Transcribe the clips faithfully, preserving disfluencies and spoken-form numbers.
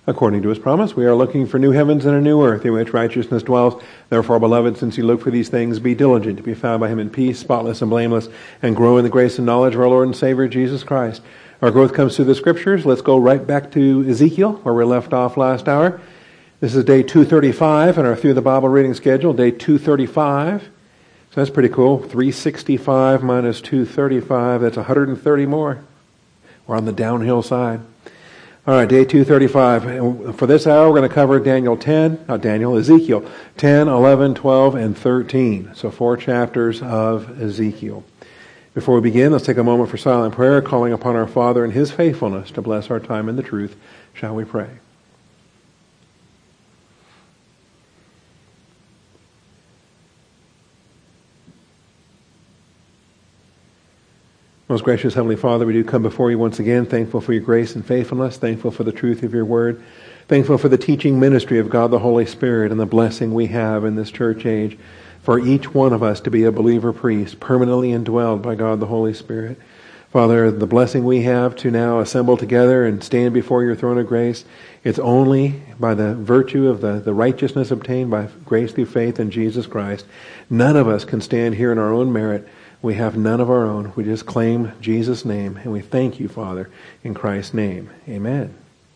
according to his promise. We are looking for new heavens and a new earth in which righteousness dwells. Therefore, beloved, since you look for these things, be diligent to be found by him in peace, spotless and blameless, and grow in the grace and knowledge of our Lord and Savior, Jesus Christ. Our growth comes through the Scriptures. Let's go right back to Ezekiel, where we left off last hour. This is day two thirty-five in our Through the Bible reading schedule, day two thirty-five. So that's pretty cool. three sixty-five minus two thirty-five, that's one hundred thirty more. We're on the downhill side. All right, day two thirty-five. And for this hour, we're going to cover Daniel ten, not Daniel, Ezekiel ten, eleven, twelve, and thirteen. So four chapters of Ezekiel. Before we begin, let's take a moment for silent prayer, calling upon our Father and his faithfulness to bless our time in the truth. Shall we pray? Most gracious Heavenly Father, we do come before you once again, thankful for your grace and faithfulness, thankful for the truth of your word, thankful for the teaching ministry of God the Holy Spirit and the blessing we have in this church age for each one of us to be a believer priest, permanently indwelled by God the Holy Spirit. Father, the blessing we have to now assemble together and stand before your throne of grace, it's only by the virtue of the, the righteousness obtained by grace through faith in Jesus Christ. None of us can stand here in our own merit. We have none of our own. We just claim Jesus' name, and we thank you, Father, in Christ's name. Amen.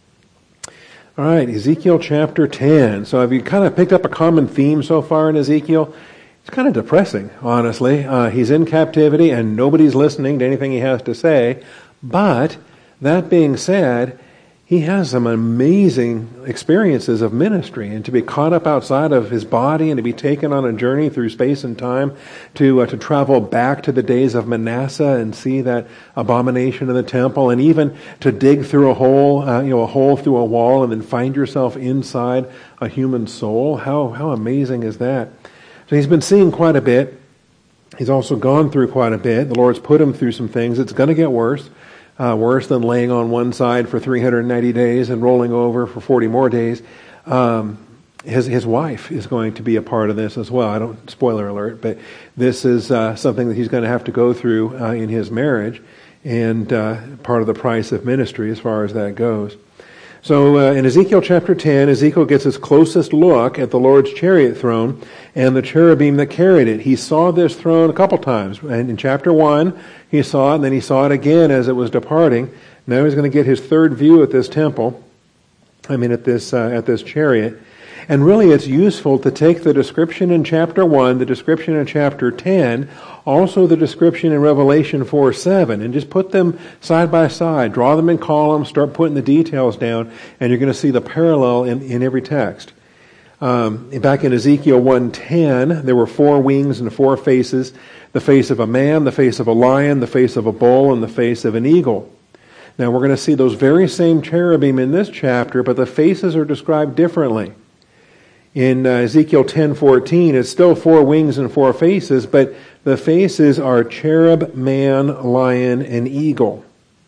All right, Ezekiel chapter ten. So have you kind of picked up a common theme so far in Ezekiel? It's kind of depressing, honestly. Uh, he's in captivity, and nobody's listening to anything he has to say. But that being said, he has some amazing experiences of ministry, and to be caught up outside of his body and to be taken on a journey through space and time to uh, to travel back to the days of Manasseh and see that abomination in the temple, and even to dig through a hole, uh, you know, a hole through a wall, and then find yourself inside a human soul. How how amazing is that? So he's been seeing quite a bit. He's also gone through quite a bit. The Lord's put him through some things. It's going to get worse. Uh, worse than laying on one side for three hundred ninety days and rolling over for forty more days. Um, his his wife is going to be a part of this as well. I don't, spoiler alert, but this is uh, something that he's going to have to go through uh, in his marriage, and uh, part of the price of ministry as far as that goes. So uh, in Ezekiel chapter ten, Ezekiel gets his closest look at the Lord's chariot throne and the cherubim that carried it. He saw this throne a couple times. And in chapter one, he saw it, and then he saw it again as it was departing. Now he's going to get his third view at this temple. I mean, at this uh, at this chariot. And really, it's useful to take the description in chapter one, the description in chapter ten, also the description in Revelation four seven, and just put them side by side. Draw them in columns, start putting the details down, and you're going to see the parallel in, in every text. Um, back in Ezekiel one ten, there were four wings and four faces: the face of a man, the face of a lion, the face of a bull, and the face of an eagle. Now we're going to see those very same cherubim in this chapter, but the faces are described differently. In uh, Ezekiel ten fourteen, it's still four wings and four faces, but the faces are cherub, man, lion, and eagle.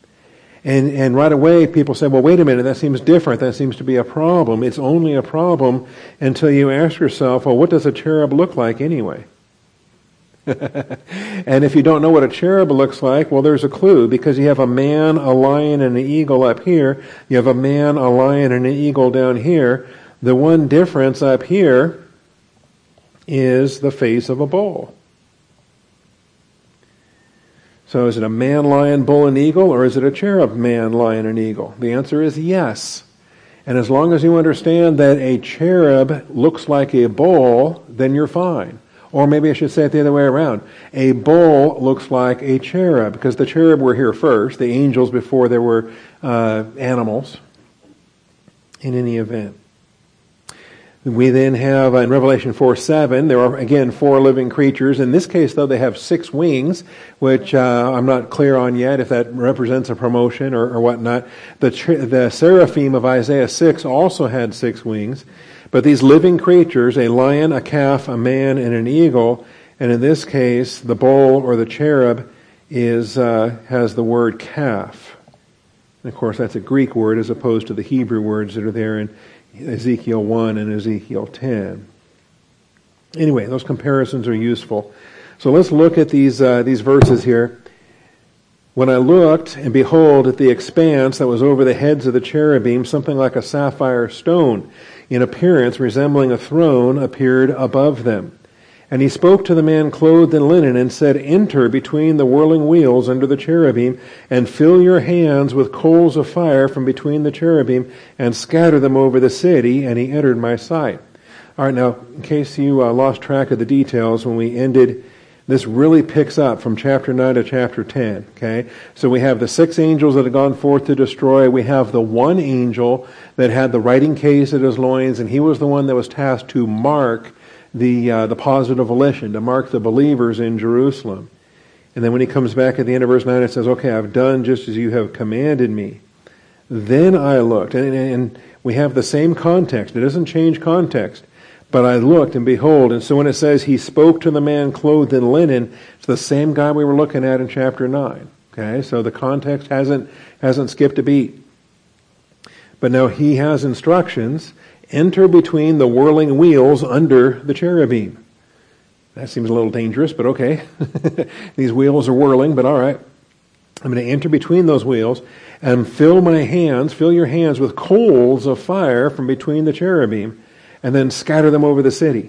And and right away people say, well, wait a minute, that seems different. That seems to be a problem. It's only a problem until you ask yourself, well, what does a cherub look like anyway? And if you don't know what a cherub looks like, well, there's a clue, because you have a man, a lion, and an eagle up here. You have a man, a lion, and an eagle down here. The one difference up here is the face of a bull. So is it a man, lion, bull, and eagle, or is it a cherub, man, lion, and eagle? The answer is yes. And as long as you understand that a cherub looks like a bull, then you're fine. Or maybe I should say it the other way around. A bull looks like a cherub, because the cherub were here first, the angels before there were uh, animals, in any event. We then have, uh, in Revelation four seven, there are, again, four living creatures. In this case, though, they have six wings, which uh, I'm not clear on yet if that represents a promotion or, or whatnot. The, the seraphim of Isaiah six also had six wings. But these living creatures, a lion, a calf, a man, and an eagle, and in this case, the bull or the cherub is uh, has the word calf. And of course, that's a Greek word as opposed to the Hebrew words that are there in Ezekiel one and Ezekiel ten. Anyway, those comparisons are useful. So let's look at these uh, these verses here. When I looked, and behold, at the expanse that was over the heads of the cherubim, something like a sapphire stone, in appearance resembling a throne, appeared above them. And he spoke to the man clothed in linen, and said, Enter between the whirling wheels under the cherubim, and fill your hands with coals of fire from between the cherubim, and scatter them over the city. And he entered my sight. All right, now, in case you uh, lost track of the details, when we ended, this really picks up from chapter nine to chapter ten, okay? So we have the six angels that had gone forth to destroy. We have the one angel that had the writing case at his loins, and he was the one that was tasked to mark the uh, the positive volition, to mark the believers in Jerusalem. And then when he comes back at the end of verse nine, it says, okay, I've done just as you have commanded me. Then I looked, and, and we have the same context. It doesn't change context. But I looked, and behold, and so when it says he spoke to the man clothed in linen, it's the same guy we were looking at in chapter nine. Okay, so the context hasn't hasn't skipped a beat. But now he has instructions. Enter between the whirling wheels under the cherubim. That seems a little dangerous, but okay. These wheels are whirling, but all right. I'm going to enter between those wheels and fill my hands, fill your hands with coals of fire from between the cherubim, and then scatter them over the city.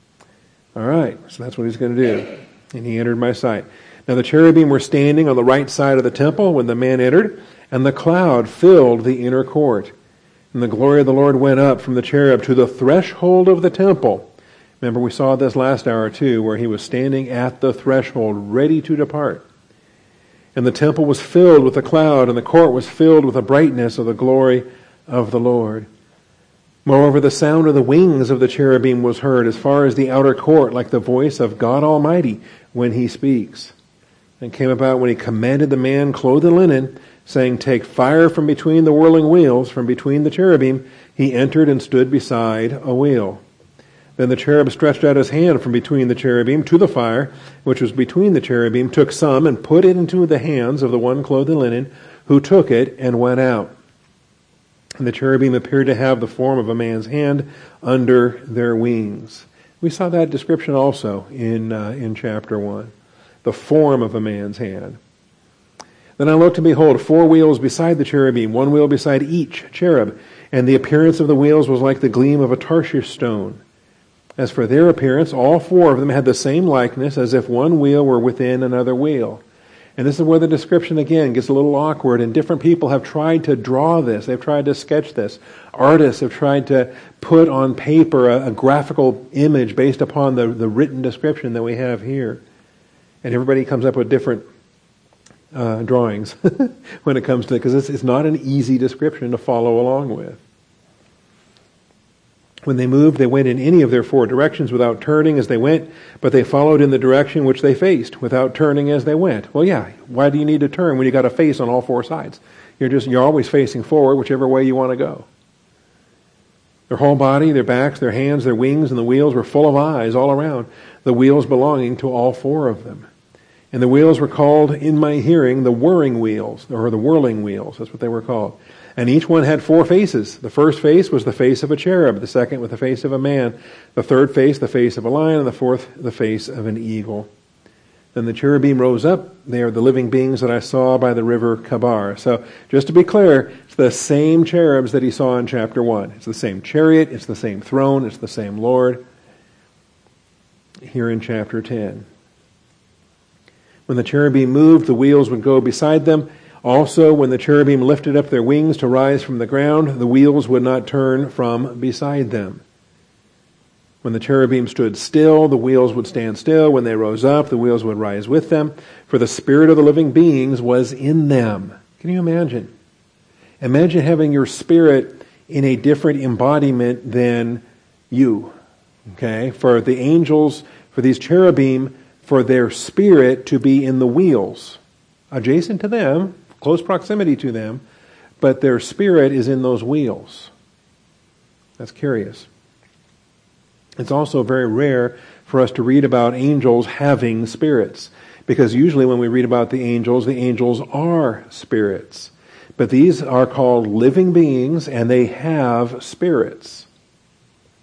All right, so that's what he's going to do. And he entered my sight. Now the cherubim were standing on the right side of the temple when the man entered, and the cloud filled the inner court. And the glory of the Lord went up from the cherub to the threshold of the temple. Remember, we saw this last hour too, where he was standing at the threshold, ready to depart. And the temple was filled with a cloud, and the court was filled with the brightness of the glory of the Lord. Moreover, the sound of the wings of the cherubim was heard as far as the outer court, like the voice of God Almighty when he speaks. And it came about when he commanded the man clothed in linen, saying, Take fire from between the whirling wheels, from between the cherubim. He entered and stood beside a wheel. Then the cherub stretched out his hand from between the cherubim to the fire, which was between the cherubim, took some and put it into the hands of the one clothed in linen, who took it and went out. And the cherubim appeared to have the form of a man's hand under their wings. We saw that description also in uh, in chapter one. The form of a man's hand. Then I looked, and behold, four wheels beside the cherubim, one wheel beside each cherub. And the appearance of the wheels was like the gleam of a Tarshish stone. As for their appearance, all four of them had the same likeness, as if one wheel were within another wheel. And this is where the description again gets a little awkward, and different people have tried to draw this. They've tried to sketch this. Artists have tried to put on paper a, a graphical image based upon the, the written description that we have here. And everybody comes up with different uh, drawings when it comes to it, because it's, it's not an easy description to follow along with. When they moved, they went in any of their four directions without turning as they went, but they followed in the direction which they faced without turning as they went. Well, yeah, why do you need to turn when you got a face on all four sides? You're just you're always facing forward, whichever way you want to go. Their whole body, their backs, their hands, their wings, and the wheels were full of eyes all around, the wheels belonging to all four of them. And the wheels were called, in my hearing, the whirring wheels, or the whirling wheels. That's what they were called. And each one had four faces. The first face was the face of a cherub, the second with the face of a man, the third face the face of a lion, and the fourth the face of an eagle. Then the cherubim rose up. They are the living beings that I saw by the river Kabar. So just to be clear, it's the same cherubs that he saw in chapter one. It's the same chariot, it's the same throne, it's the same Lord. Here in chapter ten. When the cherubim moved, the wheels would go beside them. Also, when the cherubim lifted up their wings to rise from the ground, the wheels would not turn from beside them. When the cherubim stood still, the wheels would stand still. When they rose up, the wheels would rise with them. For the spirit of the living beings was in them. Can you imagine? Imagine having your spirit in a different embodiment than you. Okay? For the angels, for these cherubim, for their spirit to be in the wheels, adjacent to them, close proximity to them, but their spirit is in those wheels. That's curious. It's also very rare for us to read about angels having spirits, because usually when we read about the angels, the angels are spirits. But these are called living beings, and they have spirits.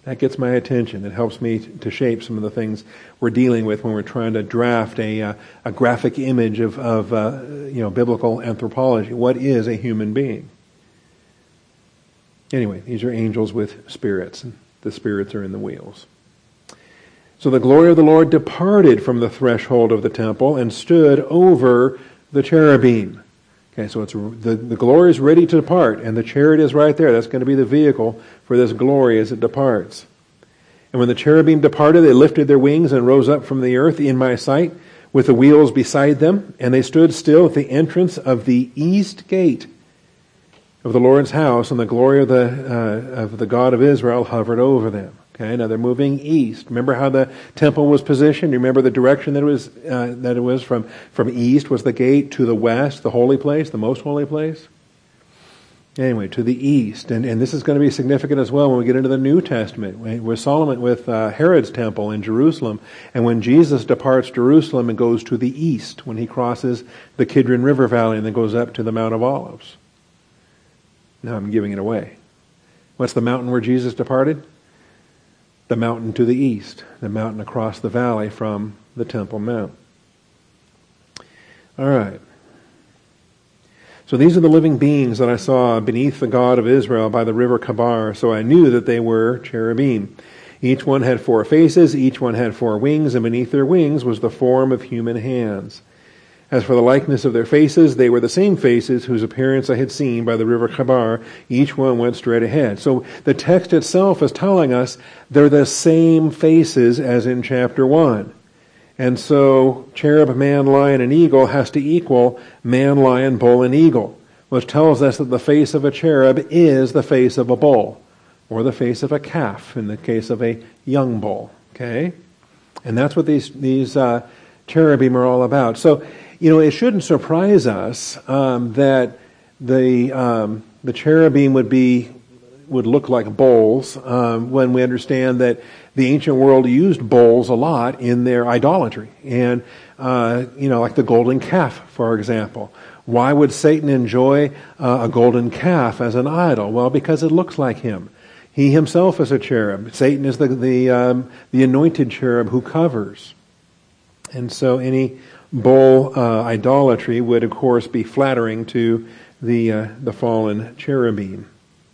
That gets my attention. It helps me to shape some of the things we're dealing with when we're trying to draft a uh, a graphic image of, of uh, you know, biblical anthropology. What is a human being? Anyway, these are angels with spirits, and the spirits are in the wheels. So the glory of the Lord departed from the threshold of the temple and stood over the cherubim. Okay, so it's the, the glory is ready to depart, and the chariot is right there. That's going to be the vehicle for this glory as it departs. And when the cherubim departed, they lifted their wings and rose up from the earth in my sight, with the wheels beside them, and they stood still at the entrance of the east gate of the Lord's house, and the glory of the uh, of the God of Israel hovered over them. Okay, now they're moving east. Remember how the temple was positioned? You remember the direction that it was uh, that it was from from east was the gate, to the west, the holy place, the most holy place. Anyway, to the east, and and this is going to be significant as well when we get into the New Testament with Solomon, with uh, Herod's temple in Jerusalem, and when Jesus departs Jerusalem and goes to the east when he crosses the Kidron River Valley and then goes up to the Mount of Olives. Now I'm giving it away. What's the mountain where Jesus departed? The mountain to the east, the mountain across the valley from the Temple Mount. All right. So these are the living beings that I saw beneath the God of Israel by the river Kabar. So I knew that they were cherubim. Each one had four faces, each one had four wings, and beneath their wings was the form of human hands. As for the likeness of their faces, they were the same faces whose appearance I had seen by the river Kabar. Each one went straight ahead. So the text itself is telling us they're the same faces as in chapter one. And so cherub, man, lion, and eagle has to equal man, lion, bull, and eagle, which tells us that the face of a cherub is the face of a bull, or the face of a calf in the case of a young bull. Okay? And that's what these, these uh, cherubim are all about. So, you know, it shouldn't surprise us um, that the um, the cherubim would be would look like bowls um, when we understand that the ancient world used bowls a lot in their idolatry, and uh, you know, like the golden calf, for example. Why would Satan enjoy uh, a golden calf as an idol? Well, because it looks like him. He himself is a cherub. Satan is the the um, the anointed cherub who covers, and so any bull uh, idolatry would, of course, be flattering to the uh, the fallen cherubim.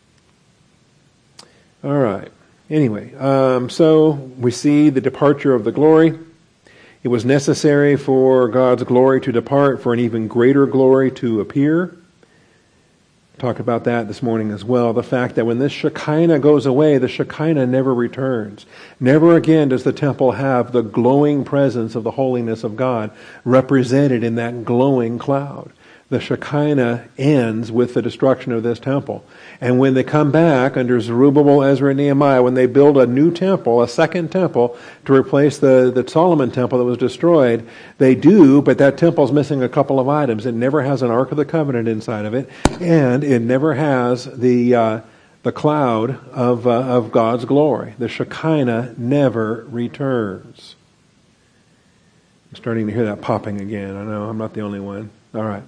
All right. Anyway, um, so we see the departure of the glory. It was necessary for God's glory to depart for an even greater glory to appear. Talk about that this morning as well. The fact that when this Shekinah goes away, the Shekinah never returns. Never again does the temple have the glowing presence of the holiness of God represented in that glowing cloud. The Shekinah ends with the destruction of this temple. And when they come back under Zerubbabel, Ezra, and Nehemiah, when they build a new temple, a second temple, to replace the, the Solomon temple that was destroyed, they do, but that temple's missing a couple of items. It never has an Ark of the Covenant inside of it, and it never has the uh, the cloud of, uh, of God's glory. The Shekinah never returns. I'm starting to hear that popping again. I know I'm not the only one. All right.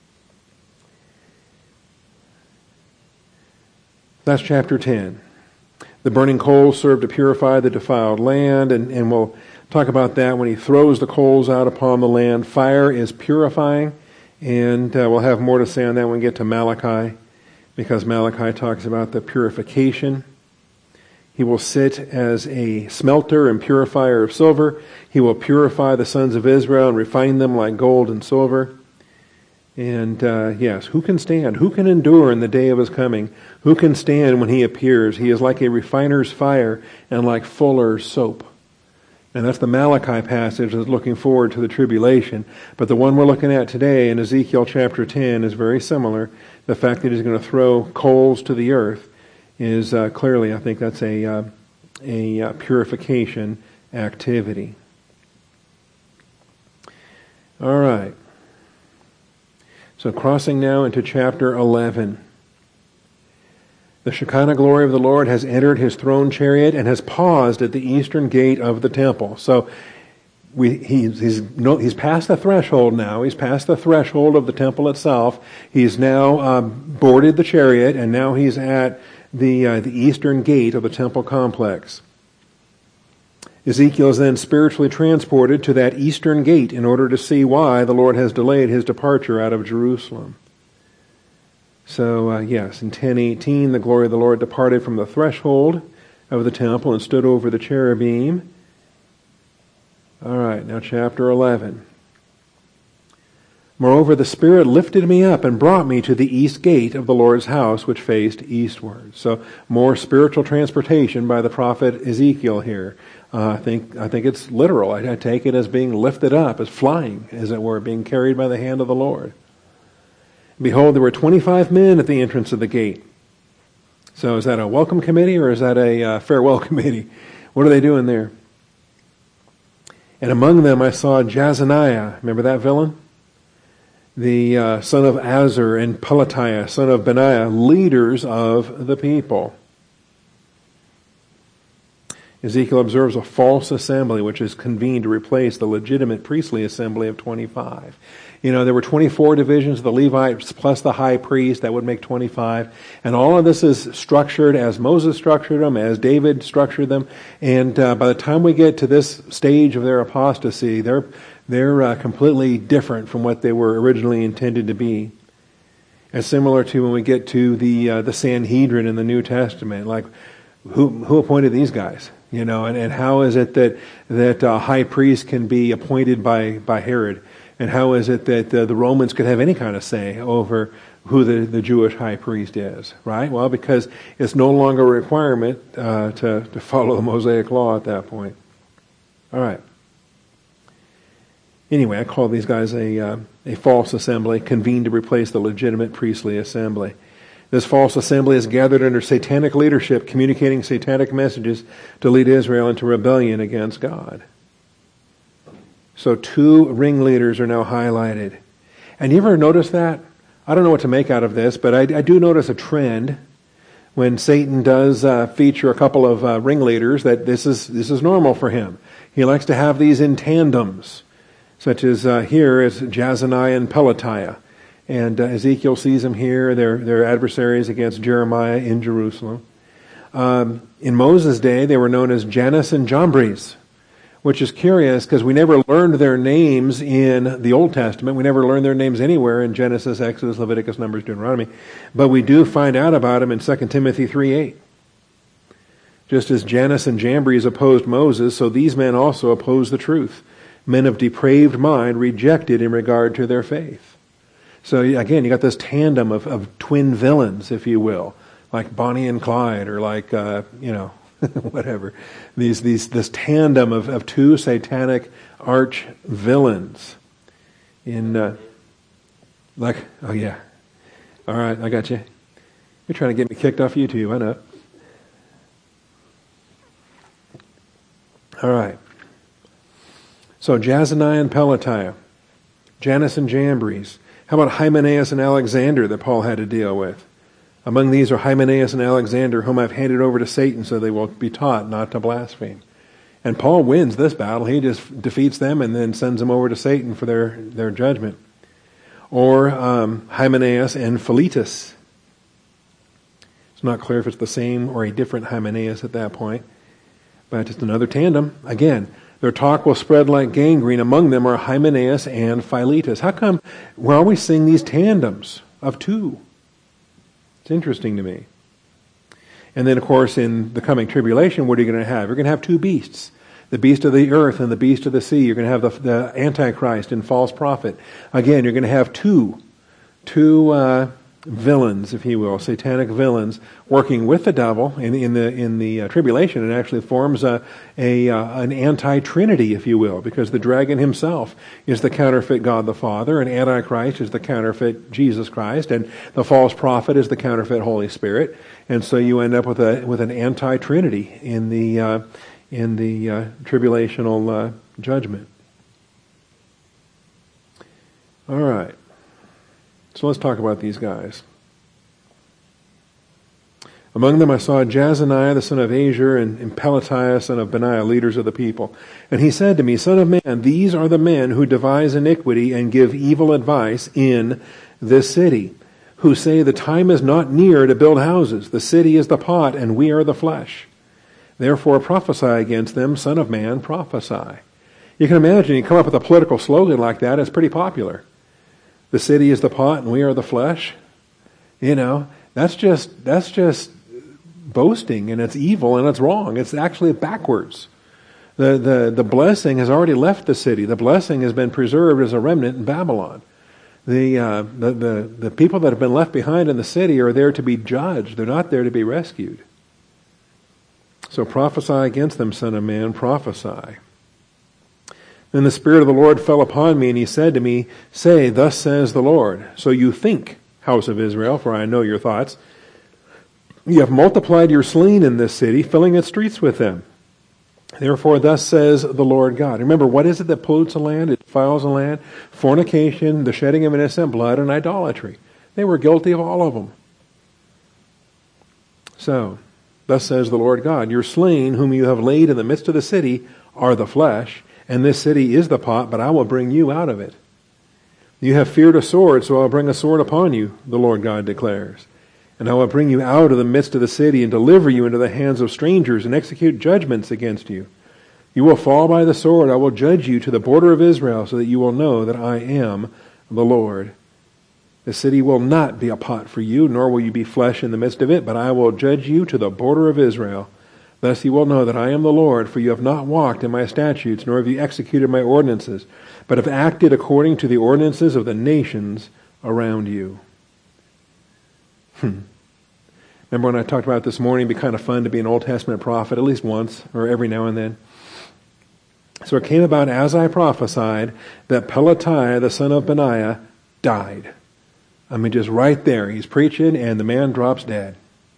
That's chapter ten. The burning coals serve to purify the defiled land, and, and we'll talk about that when he throws the coals out upon the land. Fire is purifying, and uh, we'll have more to say on that when we get to Malachi, because Malachi talks about the purification. He will sit as a smelter and purifier of silver. He will purify the sons of Israel and refine them like gold and silver. And uh, yes, who can stand? Who can endure in the day of his coming? Who can stand when he appears? He is like a refiner's fire and like fuller's soap. And that's the Malachi passage that's looking forward to the tribulation. But the one we're looking at today in Ezekiel chapter ten is very similar. The fact that he's going to throw coals to the earth is uh, clearly, I think that's a, uh, a uh, purification activity. All right. So crossing now into chapter eleven. The Shekinah glory of the Lord has entered his throne chariot and has paused at the eastern gate of the temple. So we, he's, he's, no, he's past the threshold now. He's past the threshold of the temple itself. He's now um, boarded the chariot, and now he's at the, uh, the eastern gate of the temple complex. Ezekiel is then spiritually transported to that eastern gate in order to see why the Lord has delayed his departure out of Jerusalem. So, uh, yes, in ten eighteen, the glory of the Lord departed from the threshold of the temple and stood over the cherubim. All right, now chapter eleven. Moreover, the Spirit lifted me up and brought me to the east gate of the Lord's house, which faced eastward. So, more spiritual transportation by the prophet Ezekiel here. Uh, I think I think it's literal. I, I take it as being lifted up, as flying, as it were, being carried by the hand of the Lord. Behold, there were twenty-five men at the entrance of the gate. So, is that a welcome committee or is that a uh, farewell committee? What are they doing there? And among them I saw Jazaniah. Remember that villain? The uh, son of Azur, and Pelatiah, son of Benaiah, leaders of the people. Ezekiel observes a false assembly which is convened to replace the legitimate priestly assembly of twenty-five. You know, there were twenty-four divisions of the Levites plus the high priest. That would make twenty-five. And all of this is structured as Moses structured them, as David structured them. And uh, by the time we get to this stage of their apostasy, they're they're uh, completely different from what they were originally intended to be. And similar to when we get to the uh, the Sanhedrin in the New Testament, like who who appointed these guys? You know, and, and how is it that that a high priest can be appointed by by Herod? And how is it that uh, the Romans could have any kind of say over who the, the Jewish high priest is, right? Well, because it's no longer a requirement uh, to, to follow the Mosaic law at that point. All right. Anyway, I call these guys a, uh, a false assembly, convened to replace the legitimate priestly assembly. This false assembly is gathered under satanic leadership, communicating satanic messages to lead Israel into rebellion against God. So two ringleaders are now highlighted. And you ever notice that? I don't know what to make out of this, but I, I do notice a trend when Satan does uh, feature a couple of uh, ringleaders that this is this is normal for him. He likes to have these in tandems, such as uh, here is Jazaniah and Pelatiah. And uh, Ezekiel sees them here. They're, they're adversaries against Jeremiah in Jerusalem. Um, in Moses' day, they were known as Jannes and Jambres, which is curious because we never learned their names in the Old Testament. We never learned their names anywhere in Genesis, Exodus, Leviticus, Numbers, Deuteronomy. But we do find out about them in Second Timothy three eight. Just as Jannes and Jambres opposed Moses, so these men also oppose the truth. Men of depraved mind rejected in regard to their faith. So again, you got this tandem of, of twin villains, if you will, like Bonnie and Clyde, or like, uh, you know, whatever. These, these, this tandem of, of two satanic arch villains. In, uh, like, oh yeah. All right, I got you. You're trying to get me kicked off YouTube, I know. All right. So Jazaniah and Pelatiah, Jannes and Jambres. How about Hymenaeus and Alexander that Paul had to deal with? Among these are Hymenaeus and Alexander, whom I've handed over to Satan so they will be taught not to blaspheme. And Paul wins this battle. He just defeats them and then sends them over to Satan for their, their judgment. Or um, Hymenaeus and Philetus. It's not clear if it's the same or a different Hymenaeus at that point. But it's another tandem. Again, their talk will spread like gangrene. Among them are Hymenaeus and Philetus. How come we're always seeing these tandems of two? It's interesting to me. And then, of course, in the coming tribulation, what are you going to have? You're going to have two beasts. The beast of the earth and the beast of the sea. You're going to have the, the Antichrist and false prophet. Again, you're going to have two, two uh, villains, if you will, satanic villains, working with the devil in, in the in the uh, tribulation. It actually forms a, a uh, an anti-trinity, if you will, because the dragon himself is the counterfeit God the Father, and Antichrist is the counterfeit Jesus Christ, and the false prophet is the counterfeit Holy Spirit, and so you end up with a with an anti-trinity in the uh, in the uh, tribulational uh, judgment. All right. So let's talk about these guys. Among them I saw Jazaniah the son of Azur and, and Pelatiah son of Benaiah, leaders of the people. And he said to me, Son of man, these are the men who devise iniquity and give evil advice in this city, who say the time is not near to build houses. The city is the pot, and we are the flesh. Therefore prophesy against them, Son of man, prophesy. You can imagine, you come up with a political slogan like that, it's pretty popular. The city is the pot, and we are the flesh. You know, that's just that's just boasting, and it's evil, and it's wrong. It's actually backwards. The, the, the blessing has already left the city. The blessing has been preserved as a remnant in Babylon. The, uh, the, the, the people that have been left behind in the city are there to be judged. They're not there to be rescued. So prophesy against them, Son of man, prophesy. Then the Spirit of the Lord fell upon me, and he said to me, Say, thus says the Lord, so you think, house of Israel, for I know your thoughts. You have multiplied your slain in this city, filling its streets with them. Therefore, thus says the Lord God. Remember, what is it that pollutes a land? It defiles a land? Fornication, the shedding of innocent blood, and idolatry. They were guilty of all of them. So, thus says the Lord God, Your slain, whom you have laid in the midst of the city, are the flesh, and this city is the pot, but I will bring you out of it. You have feared a sword, so I'll bring a sword upon you, the Lord God declares. And I will bring you out of the midst of the city and deliver you into the hands of strangers and execute judgments against you. You will fall by the sword. I will judge you to the border of Israel so that you will know that I am the Lord. The city will not be a pot for you, nor will you be flesh in the midst of it, but I will judge you to the border of Israel. Thus you will know that I am the Lord, for you have not walked in my statutes, nor have you executed my ordinances, but have acted according to the ordinances of the nations around you. Hmm. Remember when I talked about it this morning, it'd be kind of fun to be an Old Testament prophet at least once, or every now and then. So it came about as I prophesied that Pelatiah, the son of Benaiah, died. I mean, just right there. He's preaching, and the man drops dead.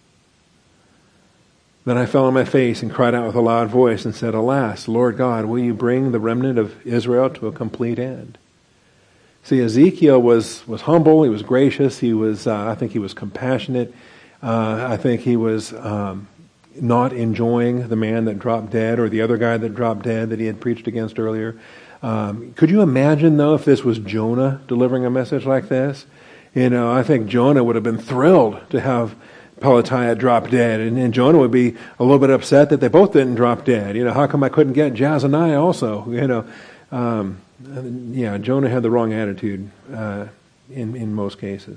Then I fell on my face and cried out with a loud voice and said, Alas, Lord God, will you bring the remnant of Israel to a complete end? See, Ezekiel was, was humble, he was gracious, he was, uh, I think he was compassionate. Uh, I think he was um, not enjoying the man that dropped dead or the other guy that dropped dead that he had preached against earlier. Um, could you imagine, though, if this was Jonah delivering a message like this? You know, I think Jonah would have been thrilled to have Pelatiah drop dead, and, and Jonah would be a little bit upset that they both didn't drop dead. You know, how come I couldn't get Jazaniah also? You know, um, yeah, Jonah had the wrong attitude uh, in in most cases.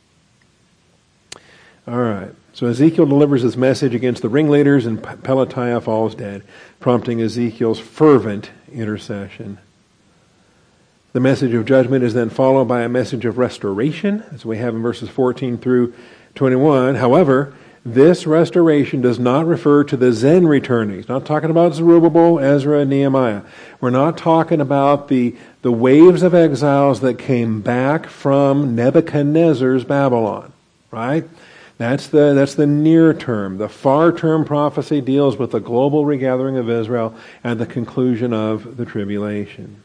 All right. So Ezekiel delivers his message against the ringleaders, and Pelatiah falls dead, prompting Ezekiel's fervent intercession. The message of judgment is then followed by a message of restoration, as we have in verses fourteen through twenty-one. However, this restoration does not refer to the Zen returning. It's not talking about Zerubbabel, Ezra, and Nehemiah. We're not talking about the, the waves of exiles that came back from Nebuchadnezzar's Babylon, right? That's the, that's the near term. The far term prophecy deals with the global regathering of Israel at the conclusion of the tribulation.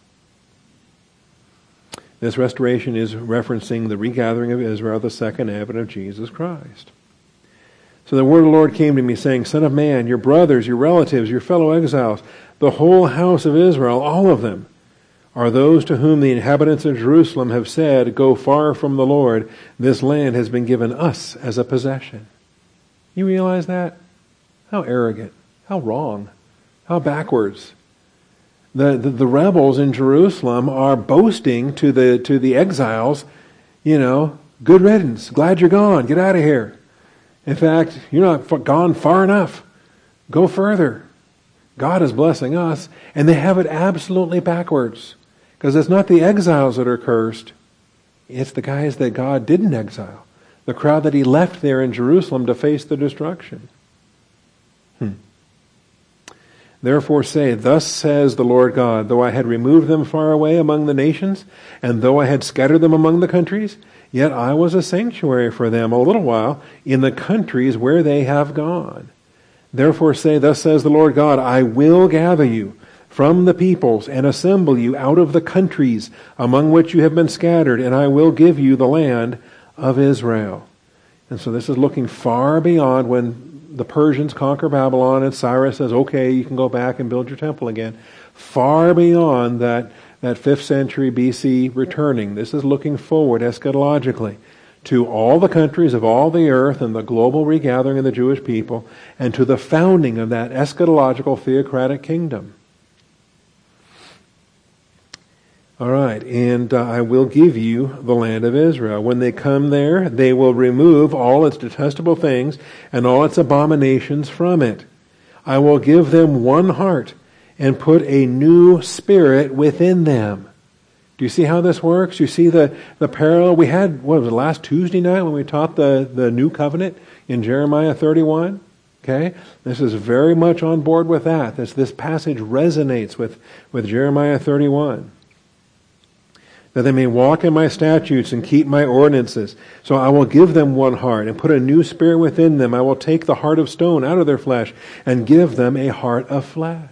This restoration is referencing the regathering of Israel, the second advent of Jesus Christ. So the word of the Lord came to me, saying, Son of man, your brothers, your relatives, your fellow exiles, the whole house of Israel, all of them, are those to whom the inhabitants of Jerusalem have said, Go far from the Lord, this land has been given us as a possession. You realize that? How arrogant, how wrong, how backwards. The, the, the rebels in Jerusalem are boasting to the, to the exiles, you know, good riddance, glad you're gone, get out of here. In fact, you're not gone far enough. Go further. God is blessing us, and they have it absolutely backwards. Because it's not the exiles that are cursed. It's the guys that God didn't exile. The crowd that he left there in Jerusalem to face the destruction. Hmm. Therefore say, Thus says the Lord God, though I had removed them far away among the nations, and though I had scattered them among the countries, yet I was a sanctuary for them a little while in the countries where they have gone. Therefore say, Thus says the Lord God, I will gather you from the peoples and assemble you out of the countries among which you have been scattered, and I will give you the land of Israel. And so this is looking far beyond when the Persians conquer Babylon and Cyrus says, okay, you can go back and build your temple again. Far beyond that, that fifth century B C returning. This is looking forward eschatologically to all the countries of all the earth and the global regathering of the Jewish people and to the founding of that eschatological theocratic kingdom. All right, and uh, I will give you the land of Israel. When they come there, they will remove all its detestable things and all its abominations from it. I will give them one heart and put a new spirit within them. Do you see how this works? You see the, the parallel? We had, what was it, last Tuesday night when we taught the, the new covenant in Jeremiah thirty-one? Okay? This is very much on board with that. This, this passage resonates with, with Jeremiah thirty-one. That they may walk in my statutes and keep my ordinances. So I will give them one heart and put a new spirit within them. I will take the heart of stone out of their flesh and give them a heart of flesh.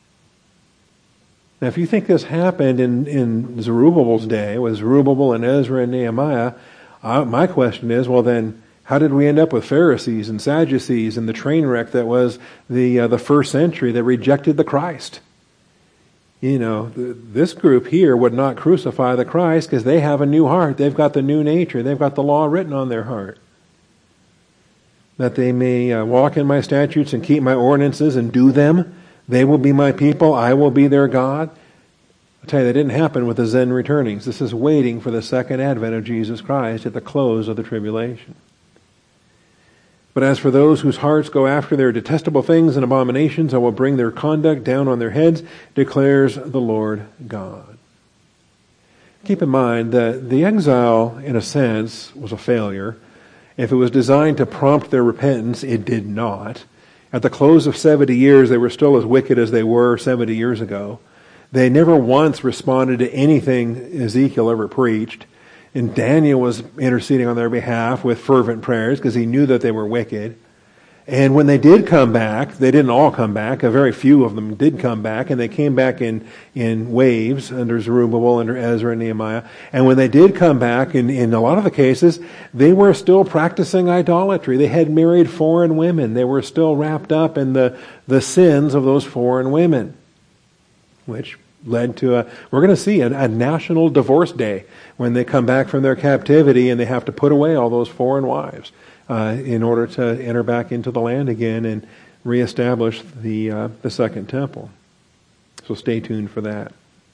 Now, if you think this happened in, in Zerubbabel's day, with Zerubbabel and Ezra and Nehemiah, uh, my question is, well then, how did we end up with Pharisees and Sadducees and the train wreck that was the uh, the first century that rejected the Christ? You know, th- this group here would not crucify the Christ because they have a new heart. They've got the new nature. They've got the law written on their heart. That they may uh, walk in my statutes and keep my ordinances and do them. They will be my people. I will be their God. I tell you, that didn't happen with the Zen returnings. This is waiting for the second advent of Jesus Christ at the close of the tribulation. But as for those whose hearts go after their detestable things and abominations, I will bring their conduct down on their heads, declares the Lord God. Keep in mind that the exile, in a sense, was a failure. If it was designed to prompt their repentance, it did not. At the close of seventy years, they were still as wicked as they were seventy years ago. They never once responded to anything Ezekiel ever preached. And Daniel was interceding on their behalf with fervent prayers because he knew that they were wicked. And when they did come back, they didn't all come back. A very few of them did come back, and they came back in, in waves under Zerubbabel, under Ezra and Nehemiah. And when they did come back, in, in a lot of the cases, they were still practicing idolatry. They had married foreign women. They were still wrapped up in the, the sins of those foreign women, which led to a, we're going to see a, a national divorce day when they come back from their captivity and they have to put away all those foreign wives uh, in order to enter back into the land again and reestablish the uh, the second temple. So stay tuned for that.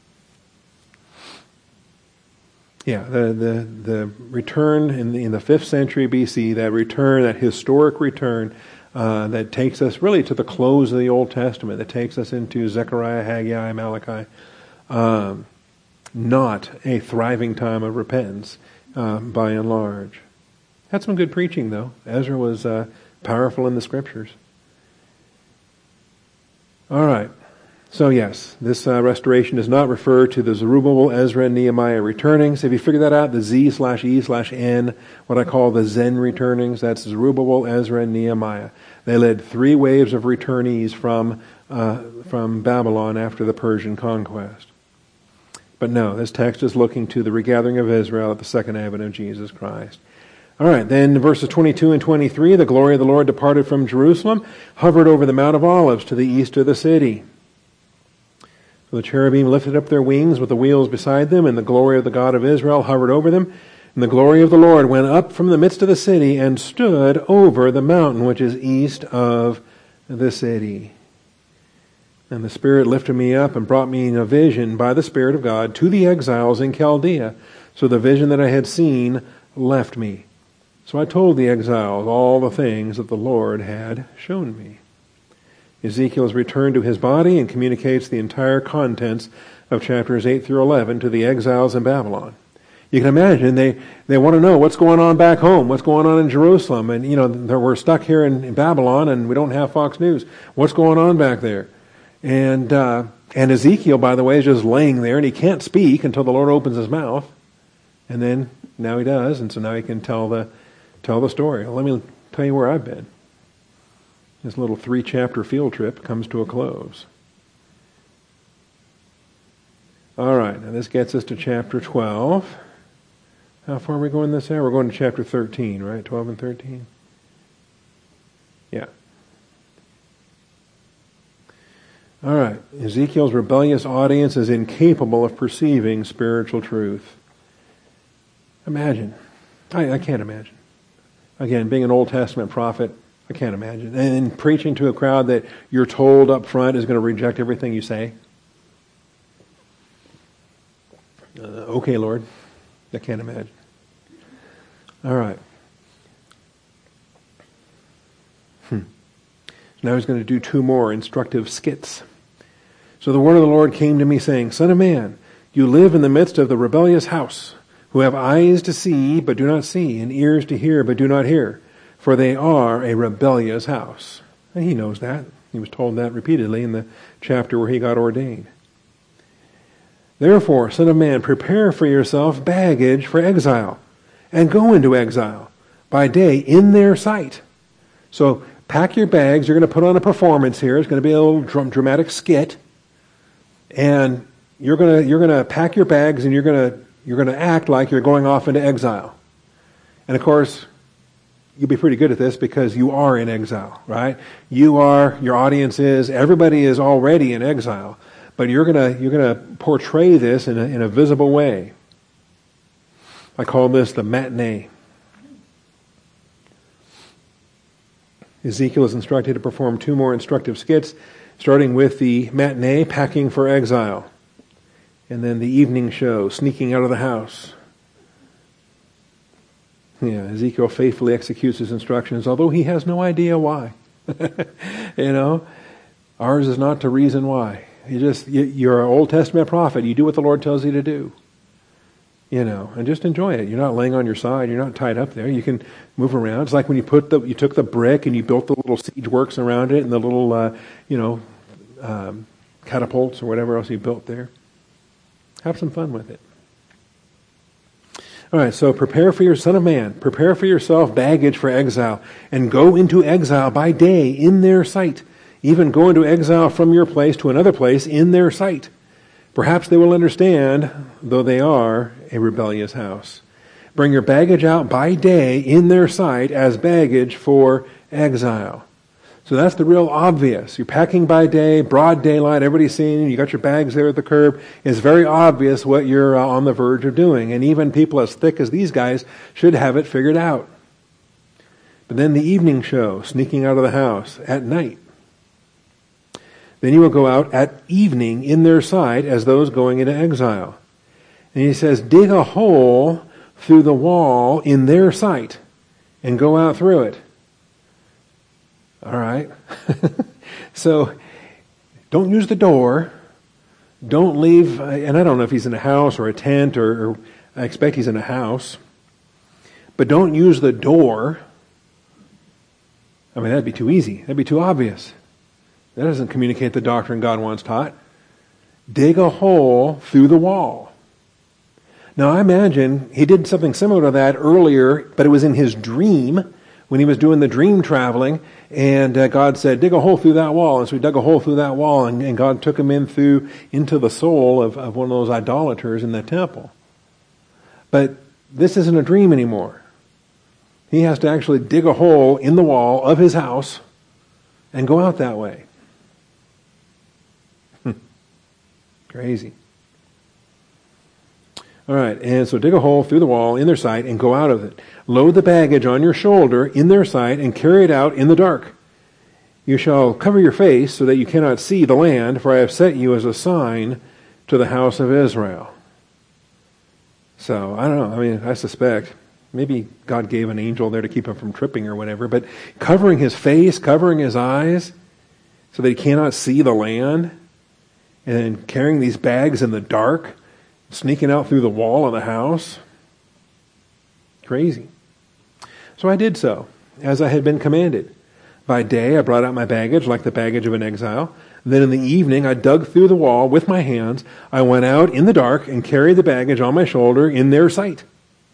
Yeah, the the, the return in the, in the fifth century B C, that return, that historic return Uh, that takes us really to the close of the Old Testament, that takes us into Zechariah, Haggai, Malachi. Um, not a thriving time of repentance, uh, by and large. Had some good preaching, though. Ezra was uh, powerful in the Scriptures. All right. So yes, this uh, restoration does not refer to the Zerubbabel, Ezra, and Nehemiah returnings. Have you figured that out? The Z slash E slash N, what I call the Zen returnings, that's Zerubbabel, Ezra, and Nehemiah. They led three waves of returnees from uh, from Babylon after the Persian conquest. But no, this text is looking to the regathering of Israel at the second advent of Jesus Christ. All right, then verses twenty-two and twenty-three, the glory of the Lord departed from Jerusalem, hovered over the Mount of Olives to the east of the city. So the cherubim lifted up their wings with the wheels beside them, and the glory of the God of Israel hovered over them. And the glory of the Lord went up from the midst of the city and stood over the mountain which is east of the city. And the Spirit lifted me up and brought me in a vision by the Spirit of God to the exiles in Chaldea. So the vision that I had seen left me. So I told the exiles all the things that the Lord had shown me. Ezekiel has returned to his body and communicates the entire contents of chapters eight through eleven to the exiles in Babylon. You can imagine they, they want to know what's going on back home, what's going on in Jerusalem. And, you know, we're stuck here in, in Babylon and we don't have Fox News. What's going on back there? And uh, and Ezekiel, by the way, is just laying there and he can't speak until the Lord opens his mouth. And then now he does, and so now he can tell the tell the story. Well, let me tell you where I've been. This little three-chapter field trip comes to a close. All right, now this gets us to chapter twelve. How far are we going this hour? We're going to chapter thirteen, right? twelve and thirteen? Yeah. All right. Ezekiel's rebellious audience is incapable of perceiving spiritual truth. Imagine. I, I can't imagine. Again, being an Old Testament prophet, I can't imagine. And preaching to a crowd that you're told up front is going to reject everything you say. Uh, okay, Lord. I can't imagine. All right. Hmm. Now he's going to do two more instructive skits. So the word of the Lord came to me saying, Son of man, you live in the midst of the rebellious house, who have eyes to see but do not see, and ears to hear but do not hear, for they are a rebellious house. And he knows that. He was told that repeatedly in the chapter where he got ordained. Therefore, Son of man, prepare for yourself baggage for exile, and go into exile by day in their sight. So pack your bags. You're going to put on a performance here. It's going to be a little dram- dramatic skit, and you're going to you're going to pack your bags, and you're going to you're going to act like you're going off into exile. And of course, you'll be pretty good at this because you are in exile, right? You are. Your audience is. Everybody is already in exile. But you're gonna you're gonna portray this in a, in a visible way. I call this the matinee. Ezekiel is instructed to perform two more instructive skits, starting with the matinee, packing for exile, and then the evening show, sneaking out of the house. Yeah, Ezekiel faithfully executes his instructions, although he has no idea why. You know, ours is not to reason why. You just, you're an Old Testament prophet. You do what the Lord tells you to do. You know, and just enjoy it. You're not laying on your side. You're not tied up there. You can move around. It's like when you put the, you took the brick and you built the little siege works around it and the little, uh, you know, um, catapults or whatever else you built there. Have some fun with it. All right, so prepare for your son of man. Prepare for yourself baggage for exile and go into exile by day in their sight. Even go into exile from your place to another place in their sight. Perhaps they will understand, though they are a rebellious house. Bring your baggage out by day in their sight as baggage for exile. So that's the real obvious. You're packing by day, broad daylight, everybody's seeing you, you got your bags there at the curb. It's very obvious what you're uh, on the verge of doing. And even people as thick as these guys should have it figured out. But then the evening show, sneaking out of the house at night. Then you will go out at evening in their sight as those going into exile. And he says, dig a hole through the wall in their sight and go out through it. All right. So don't use the door. Don't leave. And I don't know if he's in a house or a tent or, or I expect he's in a house. But don't use the door. I mean, that'd be too easy. That'd be too obvious. That doesn't communicate the doctrine God wants taught. Dig a hole through the wall. Now I imagine he did something similar to that earlier, but it was in his dream when he was doing the dream traveling, and uh, God said, dig a hole through that wall. And so he dug a hole through that wall, and, and God took him in through into the soul of, of one of those idolaters in the temple. But this isn't a dream anymore. He has to actually dig a hole in the wall of his house and go out that way. Crazy. All right, and so dig a hole through the wall in their sight and go out of it. Load the baggage on your shoulder in their sight and carry it out in the dark. You shall cover your face so that you cannot see the land, for I have set you as a sign to the house of Israel. So, I don't know, I mean, I suspect maybe God gave an angel there to keep him from tripping or whatever, but covering his face, covering his eyes so that he cannot see the land, and then carrying these bags in the dark, sneaking out through the wall of the house. Crazy. So I did so, as I had been commanded. By day I brought out my baggage like the baggage of an exile. Then in the evening I dug through the wall with my hands. I went out in the dark and carried the baggage on my shoulder in their sight.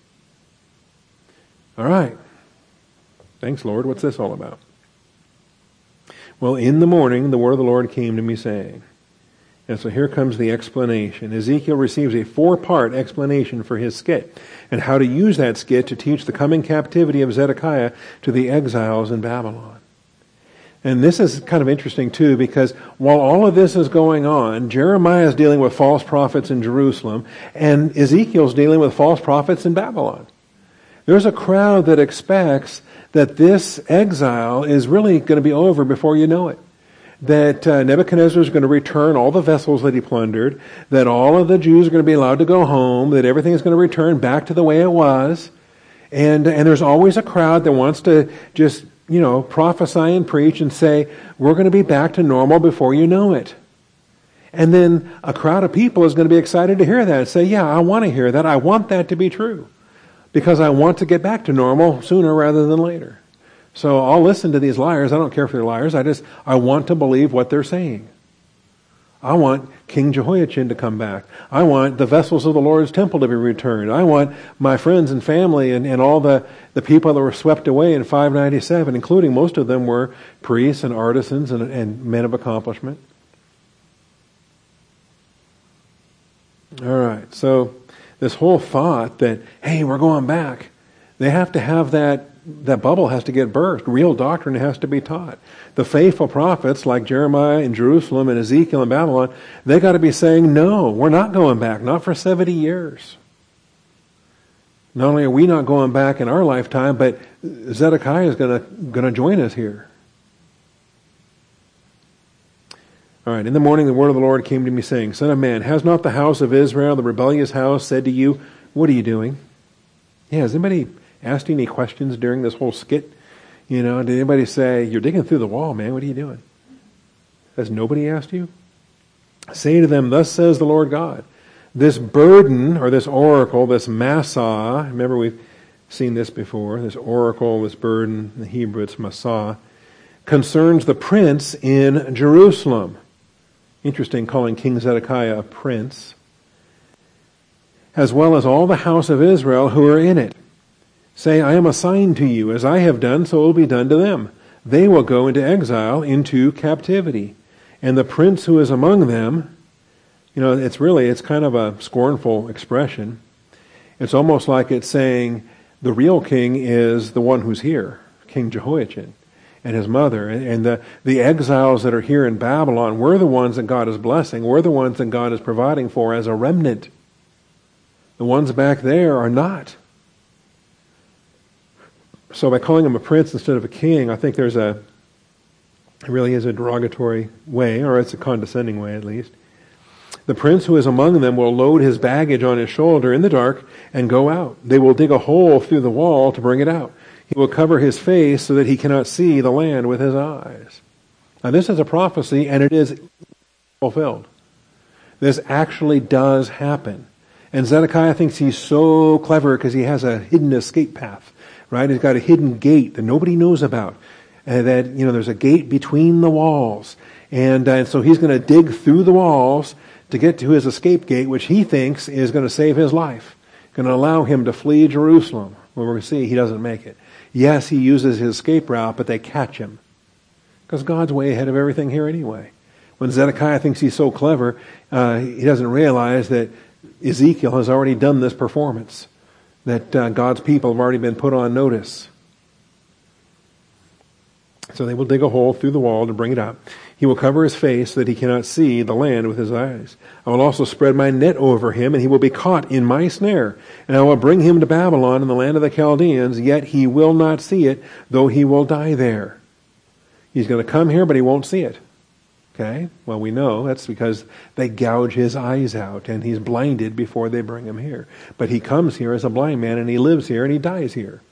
All right. Thanks, Lord. What's this all about? Well, in the morning the word of the Lord came to me saying, And so here comes the explanation. Ezekiel receives a four-part explanation for his skit and how to use that skit to teach the coming captivity of Zedekiah to the exiles in Babylon. And this is kind of interesting too, because while all of this is going on, Jeremiah is dealing with false prophets in Jerusalem, and Ezekiel's dealing with false prophets in Babylon. There's a crowd that expects that this exile is really going to be over before you know it. That uh, Nebuchadnezzar is going to return all the vessels that he plundered, that all of the Jews are going to be allowed to go home, that everything is going to return back to the way it was. And, and there's always a crowd that wants to just, you know, prophesy and preach and say, we're going to be back to normal before you know it. And then a crowd of people is going to be excited to hear that and say, yeah, I want to hear that. I want that to be true because I want to get back to normal sooner rather than later. So I'll listen to these liars. I don't care if they're liars. I just, I want to believe what they're saying. I want King Jehoiachin to come back. I want the vessels of the Lord's temple to be returned. I want my friends and family and, and all the, the people that were swept away in five ninety-seven, including most of them were priests and artisans and, and men of accomplishment. All right, so this whole thought that, hey, we're going back, they have to have that That bubble has to get burst. Real doctrine has to be taught. The faithful prophets like Jeremiah in Jerusalem and Ezekiel in Babylon, they got to be saying, no, we're not going back, not for seventy years. Not only are we not going back in our lifetime, but Zedekiah is going to going to join us here. All right, in the morning the word of the Lord came to me saying, Son of man, has not the house of Israel, the rebellious house, said to you, what are you doing? Yeah, has anybody asked any questions during this whole skit? You know, did anybody say, you're digging through the wall, man, what are you doing? Has nobody asked you? Say to them, thus says the Lord God, this burden, or this oracle, this massah, remember we've seen this before, this oracle, this burden, in the Hebrew it's massah, concerns the prince in Jerusalem. Interesting calling King Zedekiah a prince. As well as all the house of Israel who are in it. Say, I am assigned to you, as I have done, so it will be done to them. They will go into exile, into captivity. And the prince who is among them, you know, it's really, it's kind of a scornful expression. It's almost like it's saying the real king is the one who's here, King Jehoiachin, and his mother. And the, the exiles that are here in Babylon, we're the ones that God is blessing. We're the ones that God is providing for as a remnant. The ones back there are not. So by calling him a prince instead of a king, I think there's a, it really is a derogatory way, or it's a condescending way at least. The prince who is among them will load his baggage on his shoulder in the dark and go out. They will dig a hole through the wall to bring it out. He will cover his face so that he cannot see the land with his eyes. Now this is a prophecy, and it is fulfilled. This actually does happen. And Zedekiah thinks he's so clever because he has a hidden escape path. Right? He's got a hidden gate that nobody knows about. And that, you know, there's a gate between the walls. And, uh, and so he's going to dig through the walls to get to his escape gate, which he thinks is going to save his life. Going to allow him to flee Jerusalem. Well, we're going to see he doesn't make it. Yes, he uses his escape route, but they catch him. Because God's way ahead of everything here anyway. When Zedekiah thinks he's so clever, uh, he doesn't realize that Ezekiel has already done this performance. That uh, God's people have already been put on notice. So they will dig a hole through the wall to bring it up. He will cover his face so that he cannot see the land with his eyes. I will also spread my net over him, and he will be caught in my snare. And I will bring him to Babylon in the land of the Chaldeans, yet he will not see it, though he will die there. He's going to come here, but he won't see it. Okay? Well, we know that's because they gouge his eyes out and he's blinded before they bring him here. But he comes here as a blind man and he lives here and he dies here.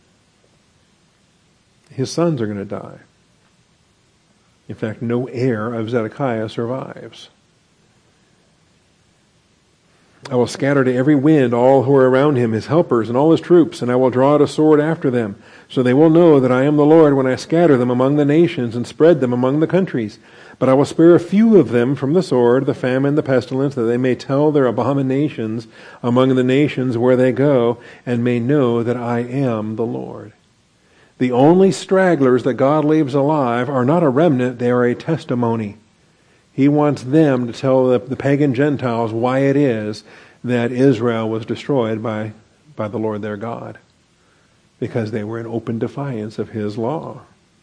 His sons are going to die. In fact, no heir of Zedekiah survives. I will scatter to every wind all who are around him, his helpers and all his troops, and I will draw out a sword after them. So they will know that I am the Lord when I scatter them among the nations and spread them among the countries. But I will spare a few of them from the sword, the famine, the pestilence, that they may tell their abominations among the nations where they go, and may know that I am the Lord. The only stragglers that God leaves alive are not a remnant, they are a testimony. He wants them to tell the, the pagan Gentiles why it is that Israel was destroyed by, by the Lord their God. Because they were in open defiance of His law.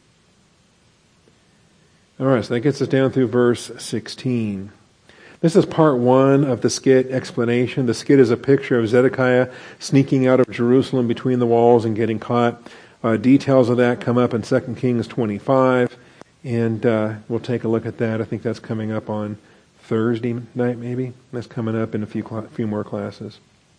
All right, so that gets us down through verse sixteen. This is part one of the skit explanation. The skit is a picture of Zedekiah sneaking out of Jerusalem between the walls and getting caught. Uh, details of that come up in Second Kings twenty-five, and uh, we'll take a look at that. I think that's coming up on Thursday night, maybe. That's coming up in a few cl- few more classes.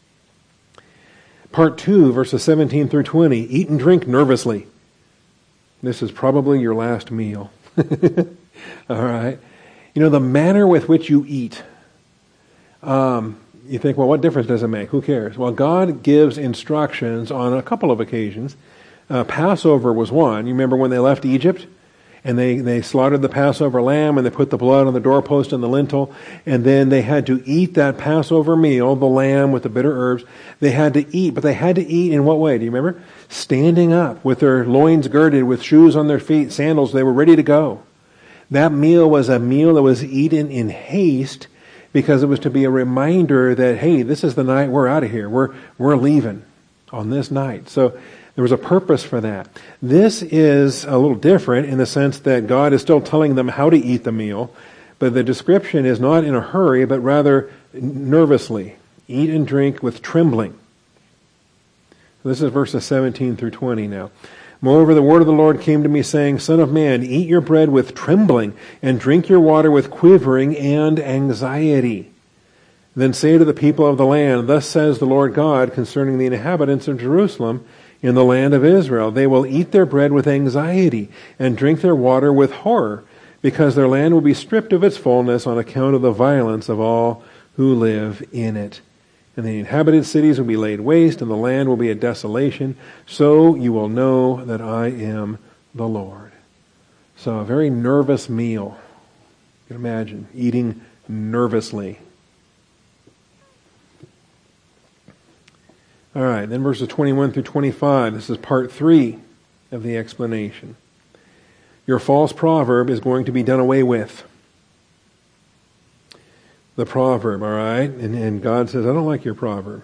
Part two, verses seventeen through twenty. Eat and drink nervously. This is probably your last meal. All right. You know, the manner with which you eat. Um, you think, well, what difference does it make? Who cares? Well, God gives instructions on a couple of occasions. Uh, Passover was one. You remember when they left Egypt? And they, they slaughtered the Passover lamb, and they put the blood on the doorpost and the lintel, and then they had to eat that Passover meal, the lamb with the bitter herbs. They had to eat, but they had to eat in what way? Do you remember? Standing up, with their loins girded, with shoes on their feet, sandals. They were ready to go. That meal was a meal that was eaten in haste, because it was to be a reminder that, hey, this is the night we're out of here. We're, we're leaving on this night. So there was a purpose for that. This is a little different in the sense that God is still telling them how to eat the meal, but the description is not in a hurry, but rather nervously. Eat and drink with trembling. This is verses seventeen through twenty now. Moreover, the word of the Lord came to me, saying, Son of man, eat your bread with trembling, and drink your water with quivering and anxiety. Then say to the people of the land, Thus says the Lord God concerning the inhabitants of Jerusalem, in the land of Israel, they will eat their bread with anxiety and drink their water with horror, because their land will be stripped of its fullness on account of the violence of all who live in it. And the inhabited cities will be laid waste, and the land will be a desolation. So you will know that I am the Lord. So a very nervous meal. You can imagine eating nervously. All right, then verses twenty-one through twenty-five. This is part three of the explanation. Your false proverb is going to be done away with. The proverb, all right? And, and God says, I don't like your proverb.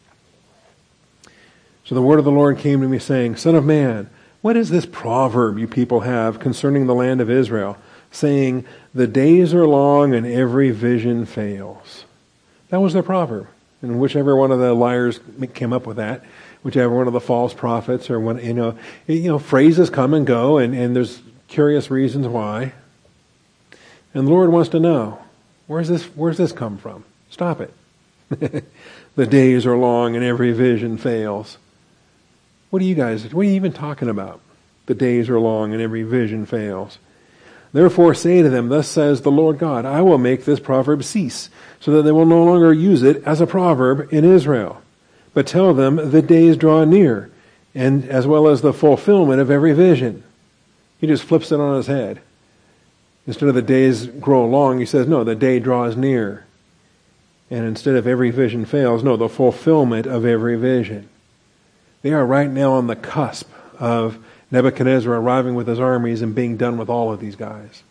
So the word of the Lord came to me saying, Son of man, what is this proverb you people have concerning the land of Israel, saying, the days are long and every vision fails? That was their proverb. And whichever one of the liars came up with that, whichever one of the false prophets, or one, you know, you know, phrases come and go, and, and there's curious reasons why. And the Lord wants to know, where's this, where's this come from? Stop it. The days are long and every vision fails. What are you guys, what are you even talking about? The days are long and every vision fails. Therefore say to them, Thus says the Lord God, I will make this proverb cease, so that they will no longer use it as a proverb in Israel. But tell them, the days draw near, and as well as the fulfillment of every vision. He just flips it on his head. Instead of the days grow long, he says, no, the day draws near. And instead of every vision fails, no, the fulfillment of every vision. They are right now on the cusp of Nebuchadnezzar arriving with his armies and being done with all of these guys.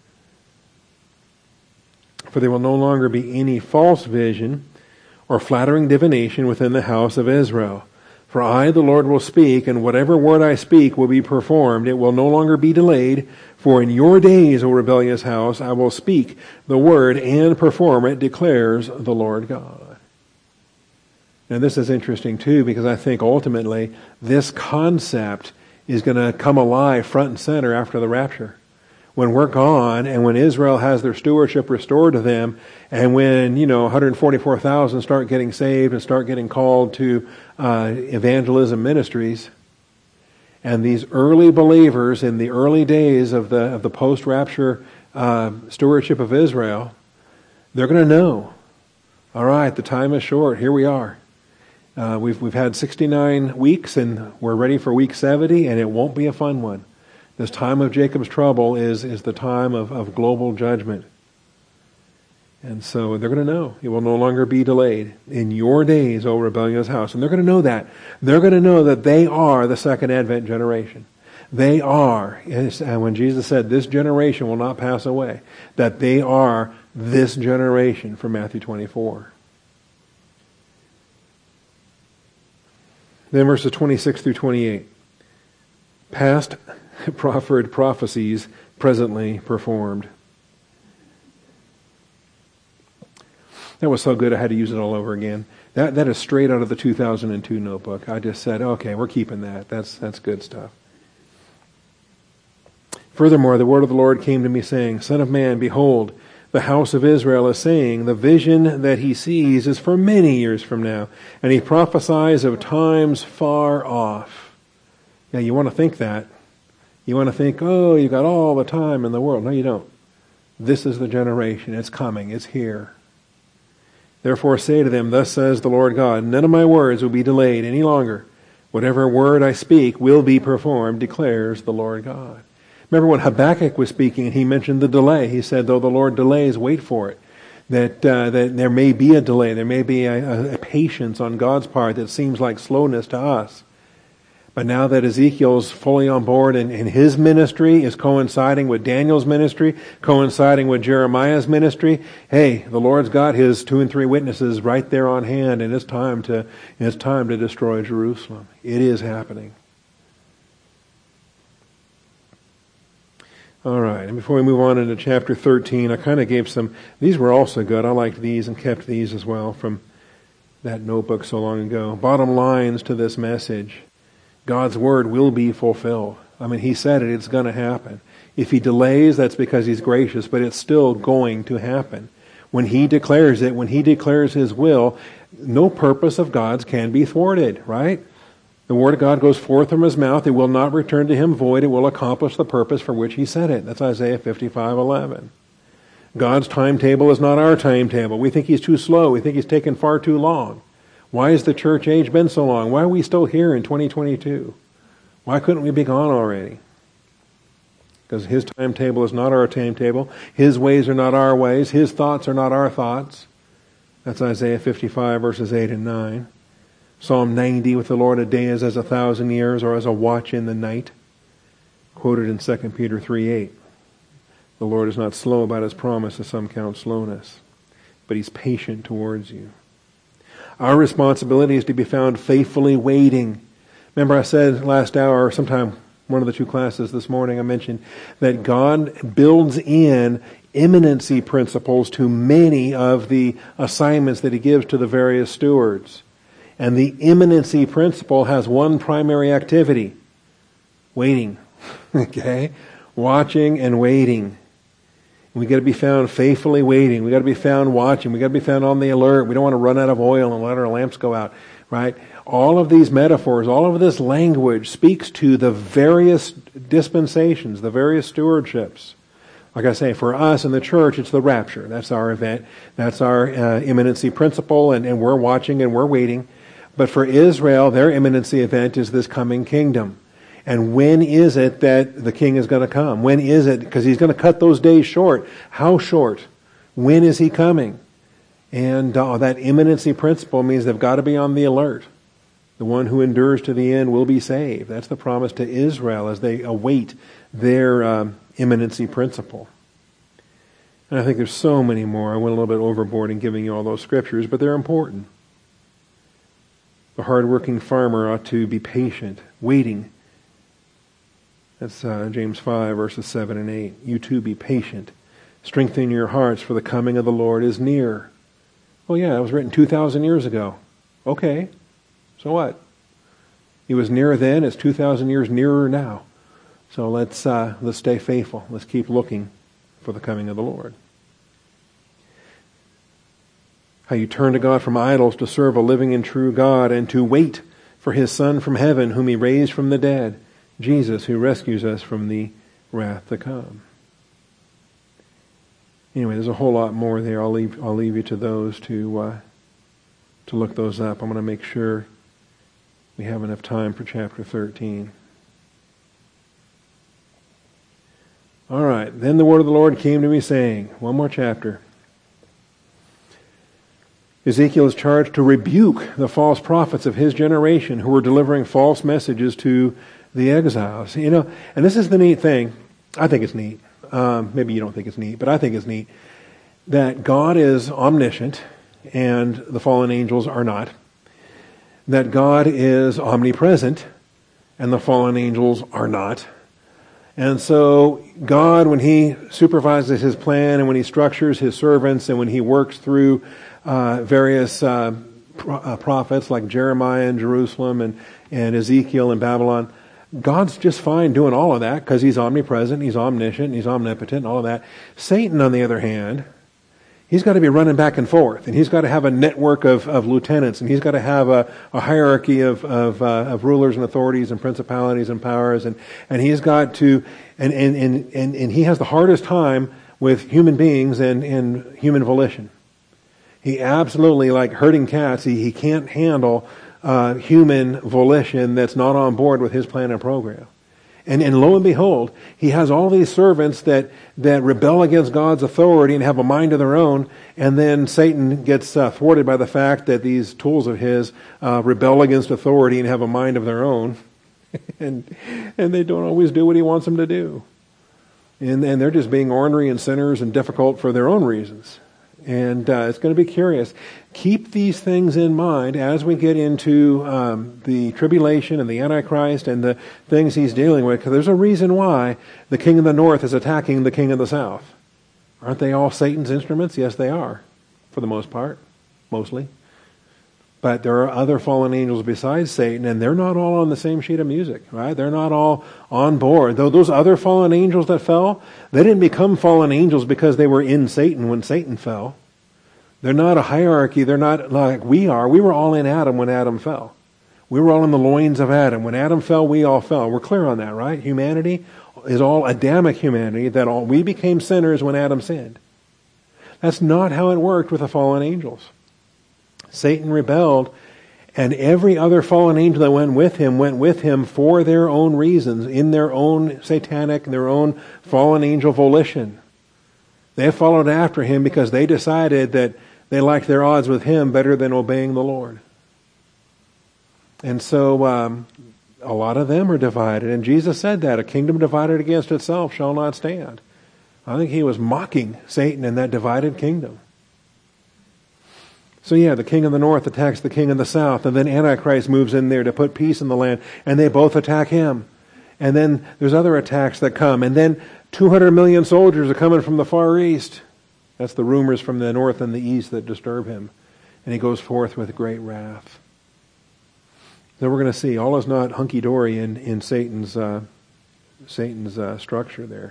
For there will no longer be any false vision or flattering divination within the house of Israel. For I, the Lord, will speak, and whatever word I speak will be performed. It will no longer be delayed. For in your days, O rebellious house, I will speak the word and perform it, declares the Lord God. Now this is interesting too, because I think ultimately this concept is going to come alive front and center after the rapture. When we're gone, and when Israel has their stewardship restored to them, and when, you know, one hundred forty-four thousand start getting saved and start getting called to uh, evangelism ministries, and these early believers in the early days of the of the post-rapture uh, stewardship of Israel, they're going to know, all right, the time is short. Here we are. Uh, we've we've had sixty-nine weeks, and we're ready for week seventy, and it won't be a fun one. This time of Jacob's trouble is, is the time of, of global judgment. And so they're going to know. It will no longer be delayed. In your days, O rebellious house. And they're going to know that. They're going to know that they are the second Advent generation. They are, and when Jesus said, this generation will not pass away, that they are this generation from Matthew twenty-four. Then verses twenty-six through twenty-eight. Past proffered prophecies presently performed. That was so good I had to use it all over again. That that is straight out of the two thousand two notebook. I just said, okay, we're keeping that. That's that's good stuff. Furthermore, the word of the Lord came to me saying, Son of man, behold, the house of Israel is saying, the vision that he sees is for many years from now, and he prophesies of times far off. Yeah, you want to think that. You want to think, oh, you got all the time in the world. No, you don't. This is the generation. It's coming. It's here. Therefore say to them, thus says the Lord God, none of my words will be delayed any longer. Whatever word I speak will be performed, declares the Lord God. Remember when Habakkuk was speaking and he mentioned the delay. He said, though the Lord delays, wait for it. That uh, that there may be a delay. There may be a, a patience on God's part that seems like slowness to us. But now that Ezekiel's fully on board and, and his ministry is coinciding with Daniel's ministry, coinciding with Jeremiah's ministry, hey, the Lord's got his two and three witnesses right there on hand, and it's time to it's time to destroy Jerusalem. It is happening. All right, and before we move on into chapter thirteen, I kind of gave some, these were also good. I liked these and kept these as well from that notebook so long ago. Bottom lines to this message. God's word will be fulfilled. I mean, he said it, it's going to happen. If he delays, that's because he's gracious, but it's still going to happen. When he declares it, when he declares his will, no purpose of God's can be thwarted, right? The word of God goes forth from his mouth. It will not return to him void. It will accomplish the purpose for which he said it. That's Isaiah fifty-five eleven. God's timetable is not our timetable. We think he's too slow. We think he's taken far too long. Why has the church age been so long? Why are we still here in twenty twenty-two? Why couldn't we be gone already? Because his timetable is not our timetable. His ways are not our ways. His thoughts are not our thoughts. That's Isaiah fifty-five verses eight and nine. Psalm ninety, with the Lord a day is as a thousand years, or as a watch in the night. Quoted in Second Peter three eight. The Lord is not slow about his promise, as some count slowness, but he's patient towards you. Our responsibility is to be found faithfully waiting. Remember I said last hour, or sometime one of the two classes this morning, I mentioned that God builds in imminency principles to many of the assignments that he gives to the various stewards. And the imminency principle has one primary activity. Waiting. Okay? Watching and waiting. We got to be found faithfully waiting. We got to be found watching. We got to be found on the alert. We don't want to run out of oil and let our lamps go out, right? All of these metaphors, all of this language speaks to the various dispensations, the various stewardships. Like I say, for us in the church, it's the rapture. That's our event. That's our uh, imminency principle, and, and we're watching and we're waiting. But for Israel, their imminency event is this coming kingdom. And when is it that the king is going to come? When is it? Because he's going to cut those days short. How short? When is he coming? And uh, that imminency principle means they've got to be on the alert. The one who endures to the end will be saved. That's the promise to Israel as they await their um, imminency principle. And I think there's so many more. I went a little bit overboard in giving you all those scriptures, but they're important. The hardworking farmer ought to be patient, waiting. That's uh, James five, verses seven and eight. You too be patient. Strengthen your hearts, for the coming of the Lord is near. Well, yeah, it was written two thousand years ago. Okay, so what? He was near then, it's two thousand years nearer now. So let's uh, let's stay faithful. Let's keep looking for the coming of the Lord. How you turn to God from idols to serve a living and true God, and to wait for his Son from heaven, whom he raised from the dead, Jesus, who rescues us from the wrath to come. Anyway, there's a whole lot more there. I'll leave I'll leave you to those to uh, to look those up. I'm going to make sure we have enough time for chapter thirteen. All right. Then the word of the Lord came to me, saying, one more chapter. Ezekiel is charged to rebuke the false prophets of his generation who were delivering false messages to the exiles. You know, and this is the neat thing. I think it's neat. Um, maybe you don't think it's neat, but I think it's neat that God is omniscient and the fallen angels are not. That God is omnipresent and the fallen angels are not. And so God, when he supervises his plan and when he structures his servants and when he works through uh, various uh, pro- uh, prophets like Jeremiah in Jerusalem and, and Ezekiel in Babylon, God's just fine doing all of that because he's omnipresent, he's omniscient, he's omnipotent, all of that. Satan, on the other hand, he's got to be running back and forth, and he's got to have a network of, of lieutenants, and he's got to have a, a hierarchy of of, uh, of rulers and authorities and principalities and powers, and, and he's got to, and, and, and, and, and he has the hardest time with human beings and, and human volition. He absolutely, like herding cats, he, he can't handle uh, human volition that's not on board with his plan and program. And, and lo and behold, he has all these servants that, that rebel against God's authority and have a mind of their own, and then Satan gets uh, thwarted by the fact that these tools of his uh, rebel against authority and have a mind of their own, and and they don't always do what he wants them to do. And, and they're just being ornery and sinners and difficult for their own reasons. And uh, it's going to be curious. Keep these things in mind as we get into um, the tribulation and the Antichrist and the things he's dealing with, because there's a reason why the king of the north is attacking the king of the south. Aren't they all Satan's instruments? Yes, they are, for the most part, mostly. But there are other fallen angels besides Satan, and they're not all on the same sheet of music, right? They're not all on board. Though those other fallen angels that fell, they didn't become fallen angels because they were in Satan when Satan fell. They're not a hierarchy. They're not like we are. We were all in Adam when Adam fell. We were all in the loins of Adam. When Adam fell, we all fell. We're clear on that, right? Humanity is all Adamic humanity, that all we became sinners when Adam sinned. That's not how it worked with the fallen angels. Satan rebelled, and every other fallen angel that went with him went with him for their own reasons, in their own satanic, their own fallen angel volition. They followed after him because they decided that they liked their odds with him better than obeying the Lord. And so um, a lot of them are divided. And Jesus said that, a kingdom divided against itself shall not stand. I think he was mocking Satan in that divided kingdom. So yeah, the king of the north attacks the king of the south, and then Antichrist moves in there to put peace in the land, and they both attack him. And then there's other attacks that come, and then two hundred million soldiers are coming from the far east. That's the rumors from the north and the east that disturb him. And he goes forth with great wrath. So we're going to see, all is not hunky-dory in, in Satan's, uh, Satan's uh, structure there.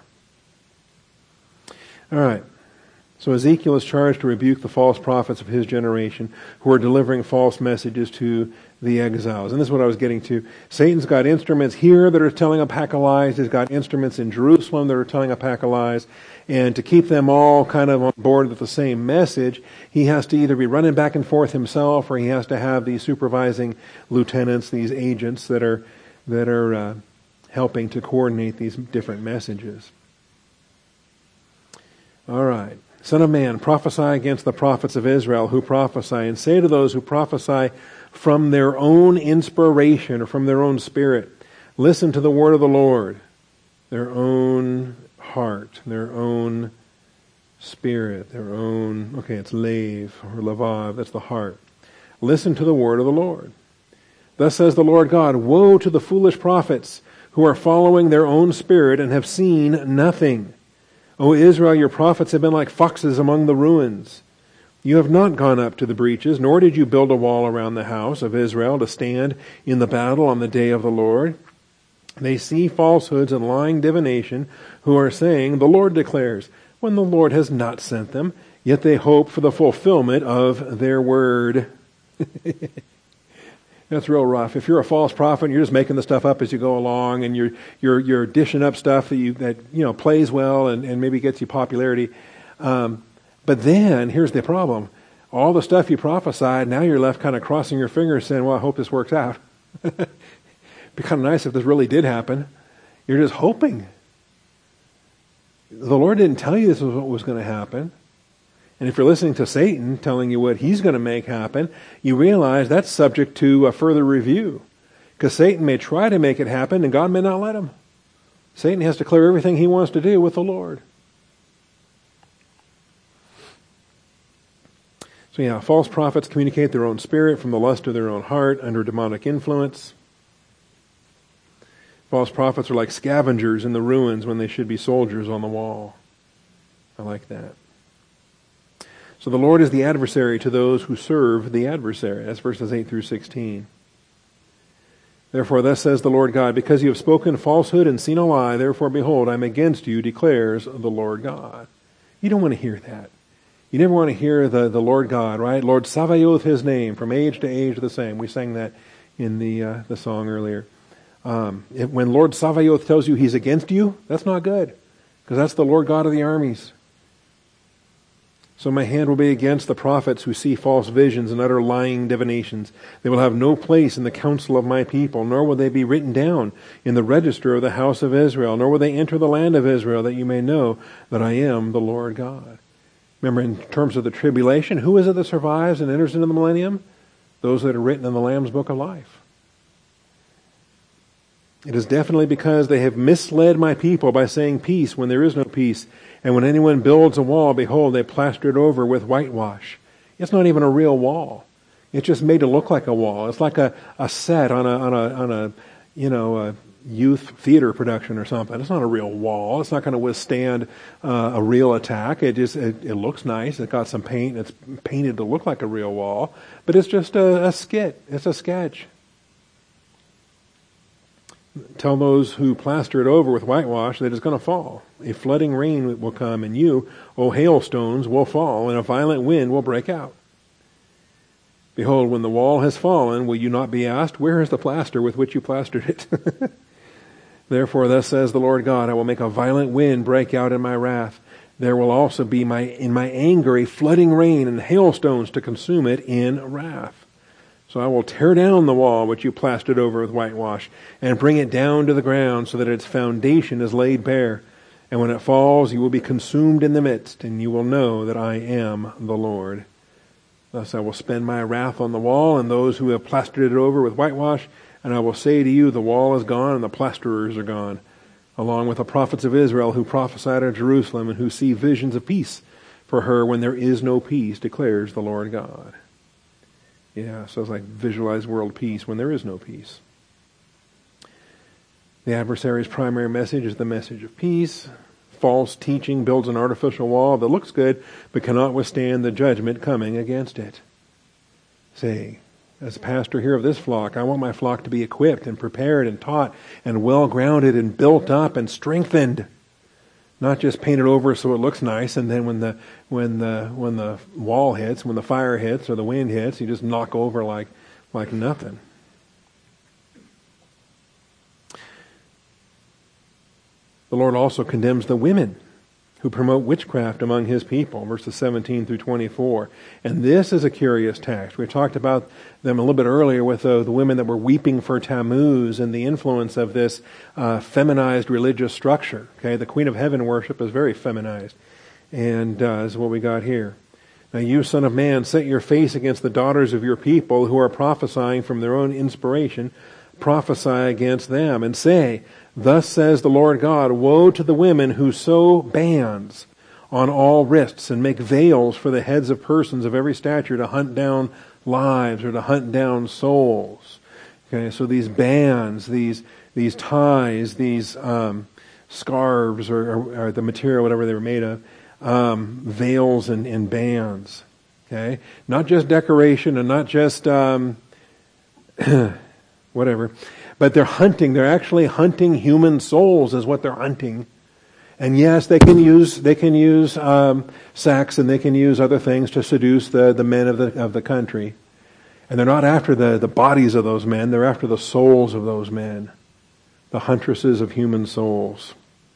All right. So Ezekiel is charged to rebuke the false prophets of his generation who are delivering false messages to the exiles. And this is what I was getting to. Satan's got instruments here that are telling a pack of lies. He's got instruments in Jerusalem that are telling a pack of lies. And to keep them all kind of on board with the same message, he has to either be running back and forth himself, or he has to have these supervising lieutenants, these agents that are that are uh, helping to coordinate these different messages. All right. Son of man, prophesy against the prophets of Israel who prophesy, and say to those who prophesy from their own inspiration or from their own spirit, listen to the word of the Lord, their own heart, their own spirit, their own, okay, it's lave or lavav, that's the heart. Listen to the word of the Lord. Thus says the Lord God, woe to the foolish prophets who are following their own spirit and have seen nothing. O Israel, your prophets have been like foxes among the ruins. You have not gone up to the breaches, nor did you build a wall around the house of Israel to stand in the battle on the day of the Lord. They see falsehoods and lying divination, who are saying, the Lord declares, when the Lord has not sent them, yet they hope for the fulfillment of their word. That's real rough. If you're a false prophet and you're just making the stuff up as you go along, and you're you're you're dishing up stuff that you that you know plays well and, and maybe gets you popularity, um, but then here's the problem: all the stuff you prophesied, now you're left kind of crossing your fingers, saying, "Well, I hope this works out." It'd be kind of nice if this really did happen. You're just hoping. The Lord didn't tell you this was what was going to happen. And if you're listening to Satan telling you what he's going to make happen, you realize that's subject to a further review. Because Satan may try to make it happen, and God may not let him. Satan has to clear everything he wants to do with the Lord. So yeah, false prophets communicate their own spirit from the lust of their own heart under demonic influence. False prophets are like scavengers in the ruins when they should be soldiers on the wall. I like that. So the Lord is the adversary to those who serve the adversary. That's verses eight through sixteen. Therefore, thus says the Lord God, because you have spoken falsehood and seen a lie, therefore, behold, I am against you, declares the Lord God. You don't want to hear that. You never want to hear the, the Lord God, right? Lord Sabaoth, his name, from age to age the same. We sang that in the uh, the song earlier. Um, if, when Lord Sabaoth tells you he's against you, that's not good, because that's the Lord God of the armies. So my hand will be against the prophets who see false visions and utter lying divinations. They will have no place in the council of my people, nor will they be written down in the register of the house of Israel, nor will they enter the land of Israel, that you may know that I am the Lord God. Remember, in terms of the tribulation, who is it that survives and enters into the millennium? Those that are written in the Lamb's Book of Life. It is definitely because they have misled my people by saying peace when there is no peace. And when anyone builds a wall, behold, they plaster it over with whitewash. It's not even a real wall. It's just made to look like a wall. It's like a, a set on a, on a, on a, you know, a youth theater production or something. It's not a real wall. It's not going to withstand uh, a real attack. It just, it, it looks nice. It's got some paint. It's painted to look like a real wall. But it's just a, a skit. It's a sketch. Tell those who plaster it over with whitewash that it's going to fall. A flooding rain will come, and you, O hailstones, will fall, and a violent wind will break out. Behold, when the wall has fallen, will you not be asked, where is the plaster with which you plastered it? Therefore, thus says the Lord God, I will make a violent wind break out in my wrath. There will also be my in my anger a flooding rain and hailstones to consume it in wrath. So I will tear down the wall which you plastered over with whitewash, and bring it down to the ground, so that its foundation is laid bare. And when it falls, you will be consumed in the midst, and you will know that I am the Lord. Thus I will spend my wrath on the wall and those who have plastered it over with whitewash, and I will say to you, the wall is gone and the plasterers are gone, along with the prophets of Israel who prophesied at Jerusalem and who see visions of peace for her when there is no peace, declares the Lord God. Yeah, so it's like visualize world peace when there is no peace. The adversary's primary message is the message of peace. False teaching builds an artificial wall that looks good, but cannot withstand the judgment coming against it. Say, as a pastor here of this flock, I want my flock to be equipped and prepared and taught and well-grounded and built up and strengthened. Not just painted over so it looks nice, and then when the when the when the wall hits, when the fire hits or the wind hits, you just knock over like like nothing. The Lord also condemns the women who promote witchcraft among his people, verses seventeen through twenty-four. And this is a curious text. We talked about them a little bit earlier with the, the women that were weeping for Tammuz and the influence of this uh, feminized religious structure. Okay, the Queen of Heaven worship is very feminized, and uh, is what we got here. Now you, son of man, set your face against the daughters of your people who are prophesying from their own inspiration. Prophesy against them and say, thus says the Lord God, woe to the women who sew bands on all wrists and make veils for the heads of persons of every stature to hunt down lives or to hunt down souls. Okay, so these bands, these these ties, these um, scarves or, or, or the material, whatever they were made of, um, veils and, and bands. Okay, not just decoration and not just um, whatever. But they're hunting. They're actually hunting human souls is what they're hunting. And yes, they can use they can use um, sex and they can use other things to seduce the, the men of the of the country. And they're not after the, the bodies of those men. They're after the souls of those men. The huntresses of human souls.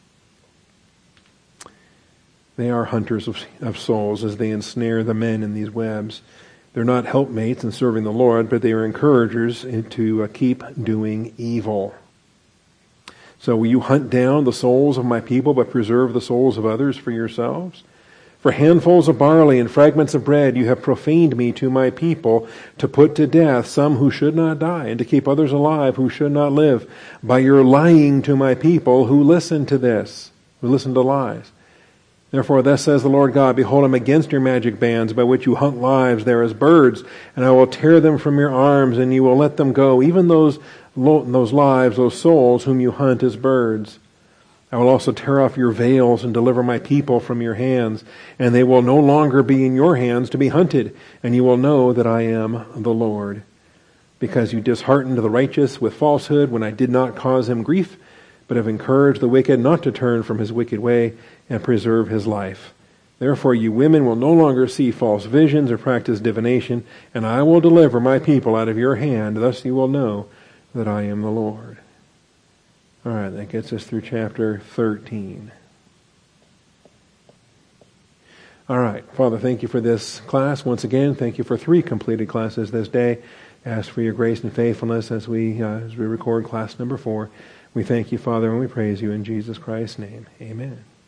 They are hunters of, of souls as they ensnare the men in these webs. They're not helpmates in serving the Lord, but they are encouragers to uh, keep doing evil. So will you hunt down the souls of my people, but preserve the souls of others for yourselves? For handfuls of barley and fragments of bread you have profaned me to my people, to put to death some who should not die, and to keep others alive who should not live, by your lying to my people who listen to this, who listen to lies. Therefore thus says the Lord God, behold, I am against your magic bands by which you hunt lives there as birds, and I will tear them from your arms, and you will let them go, even those, those lives, those souls whom you hunt as birds. I will also tear off your veils and deliver my people from your hands, and they will no longer be in your hands to be hunted, and you will know that I am the Lord. Because you disheartened the righteous with falsehood when I did not cause him grief, but have encouraged the wicked not to turn from his wicked way and preserve his life. Therefore you women will no longer see false visions or practice divination, and I will deliver my people out of your hand. Thus you will know that I am the Lord. All right, that gets us through chapter thirteen. All right, Father, thank you for this class. Once again, thank you for three completed classes this day. Ask for your grace and faithfulness as we uh, as we record class number four. We thank you, Father, and we praise you in Jesus Christ's name. Amen.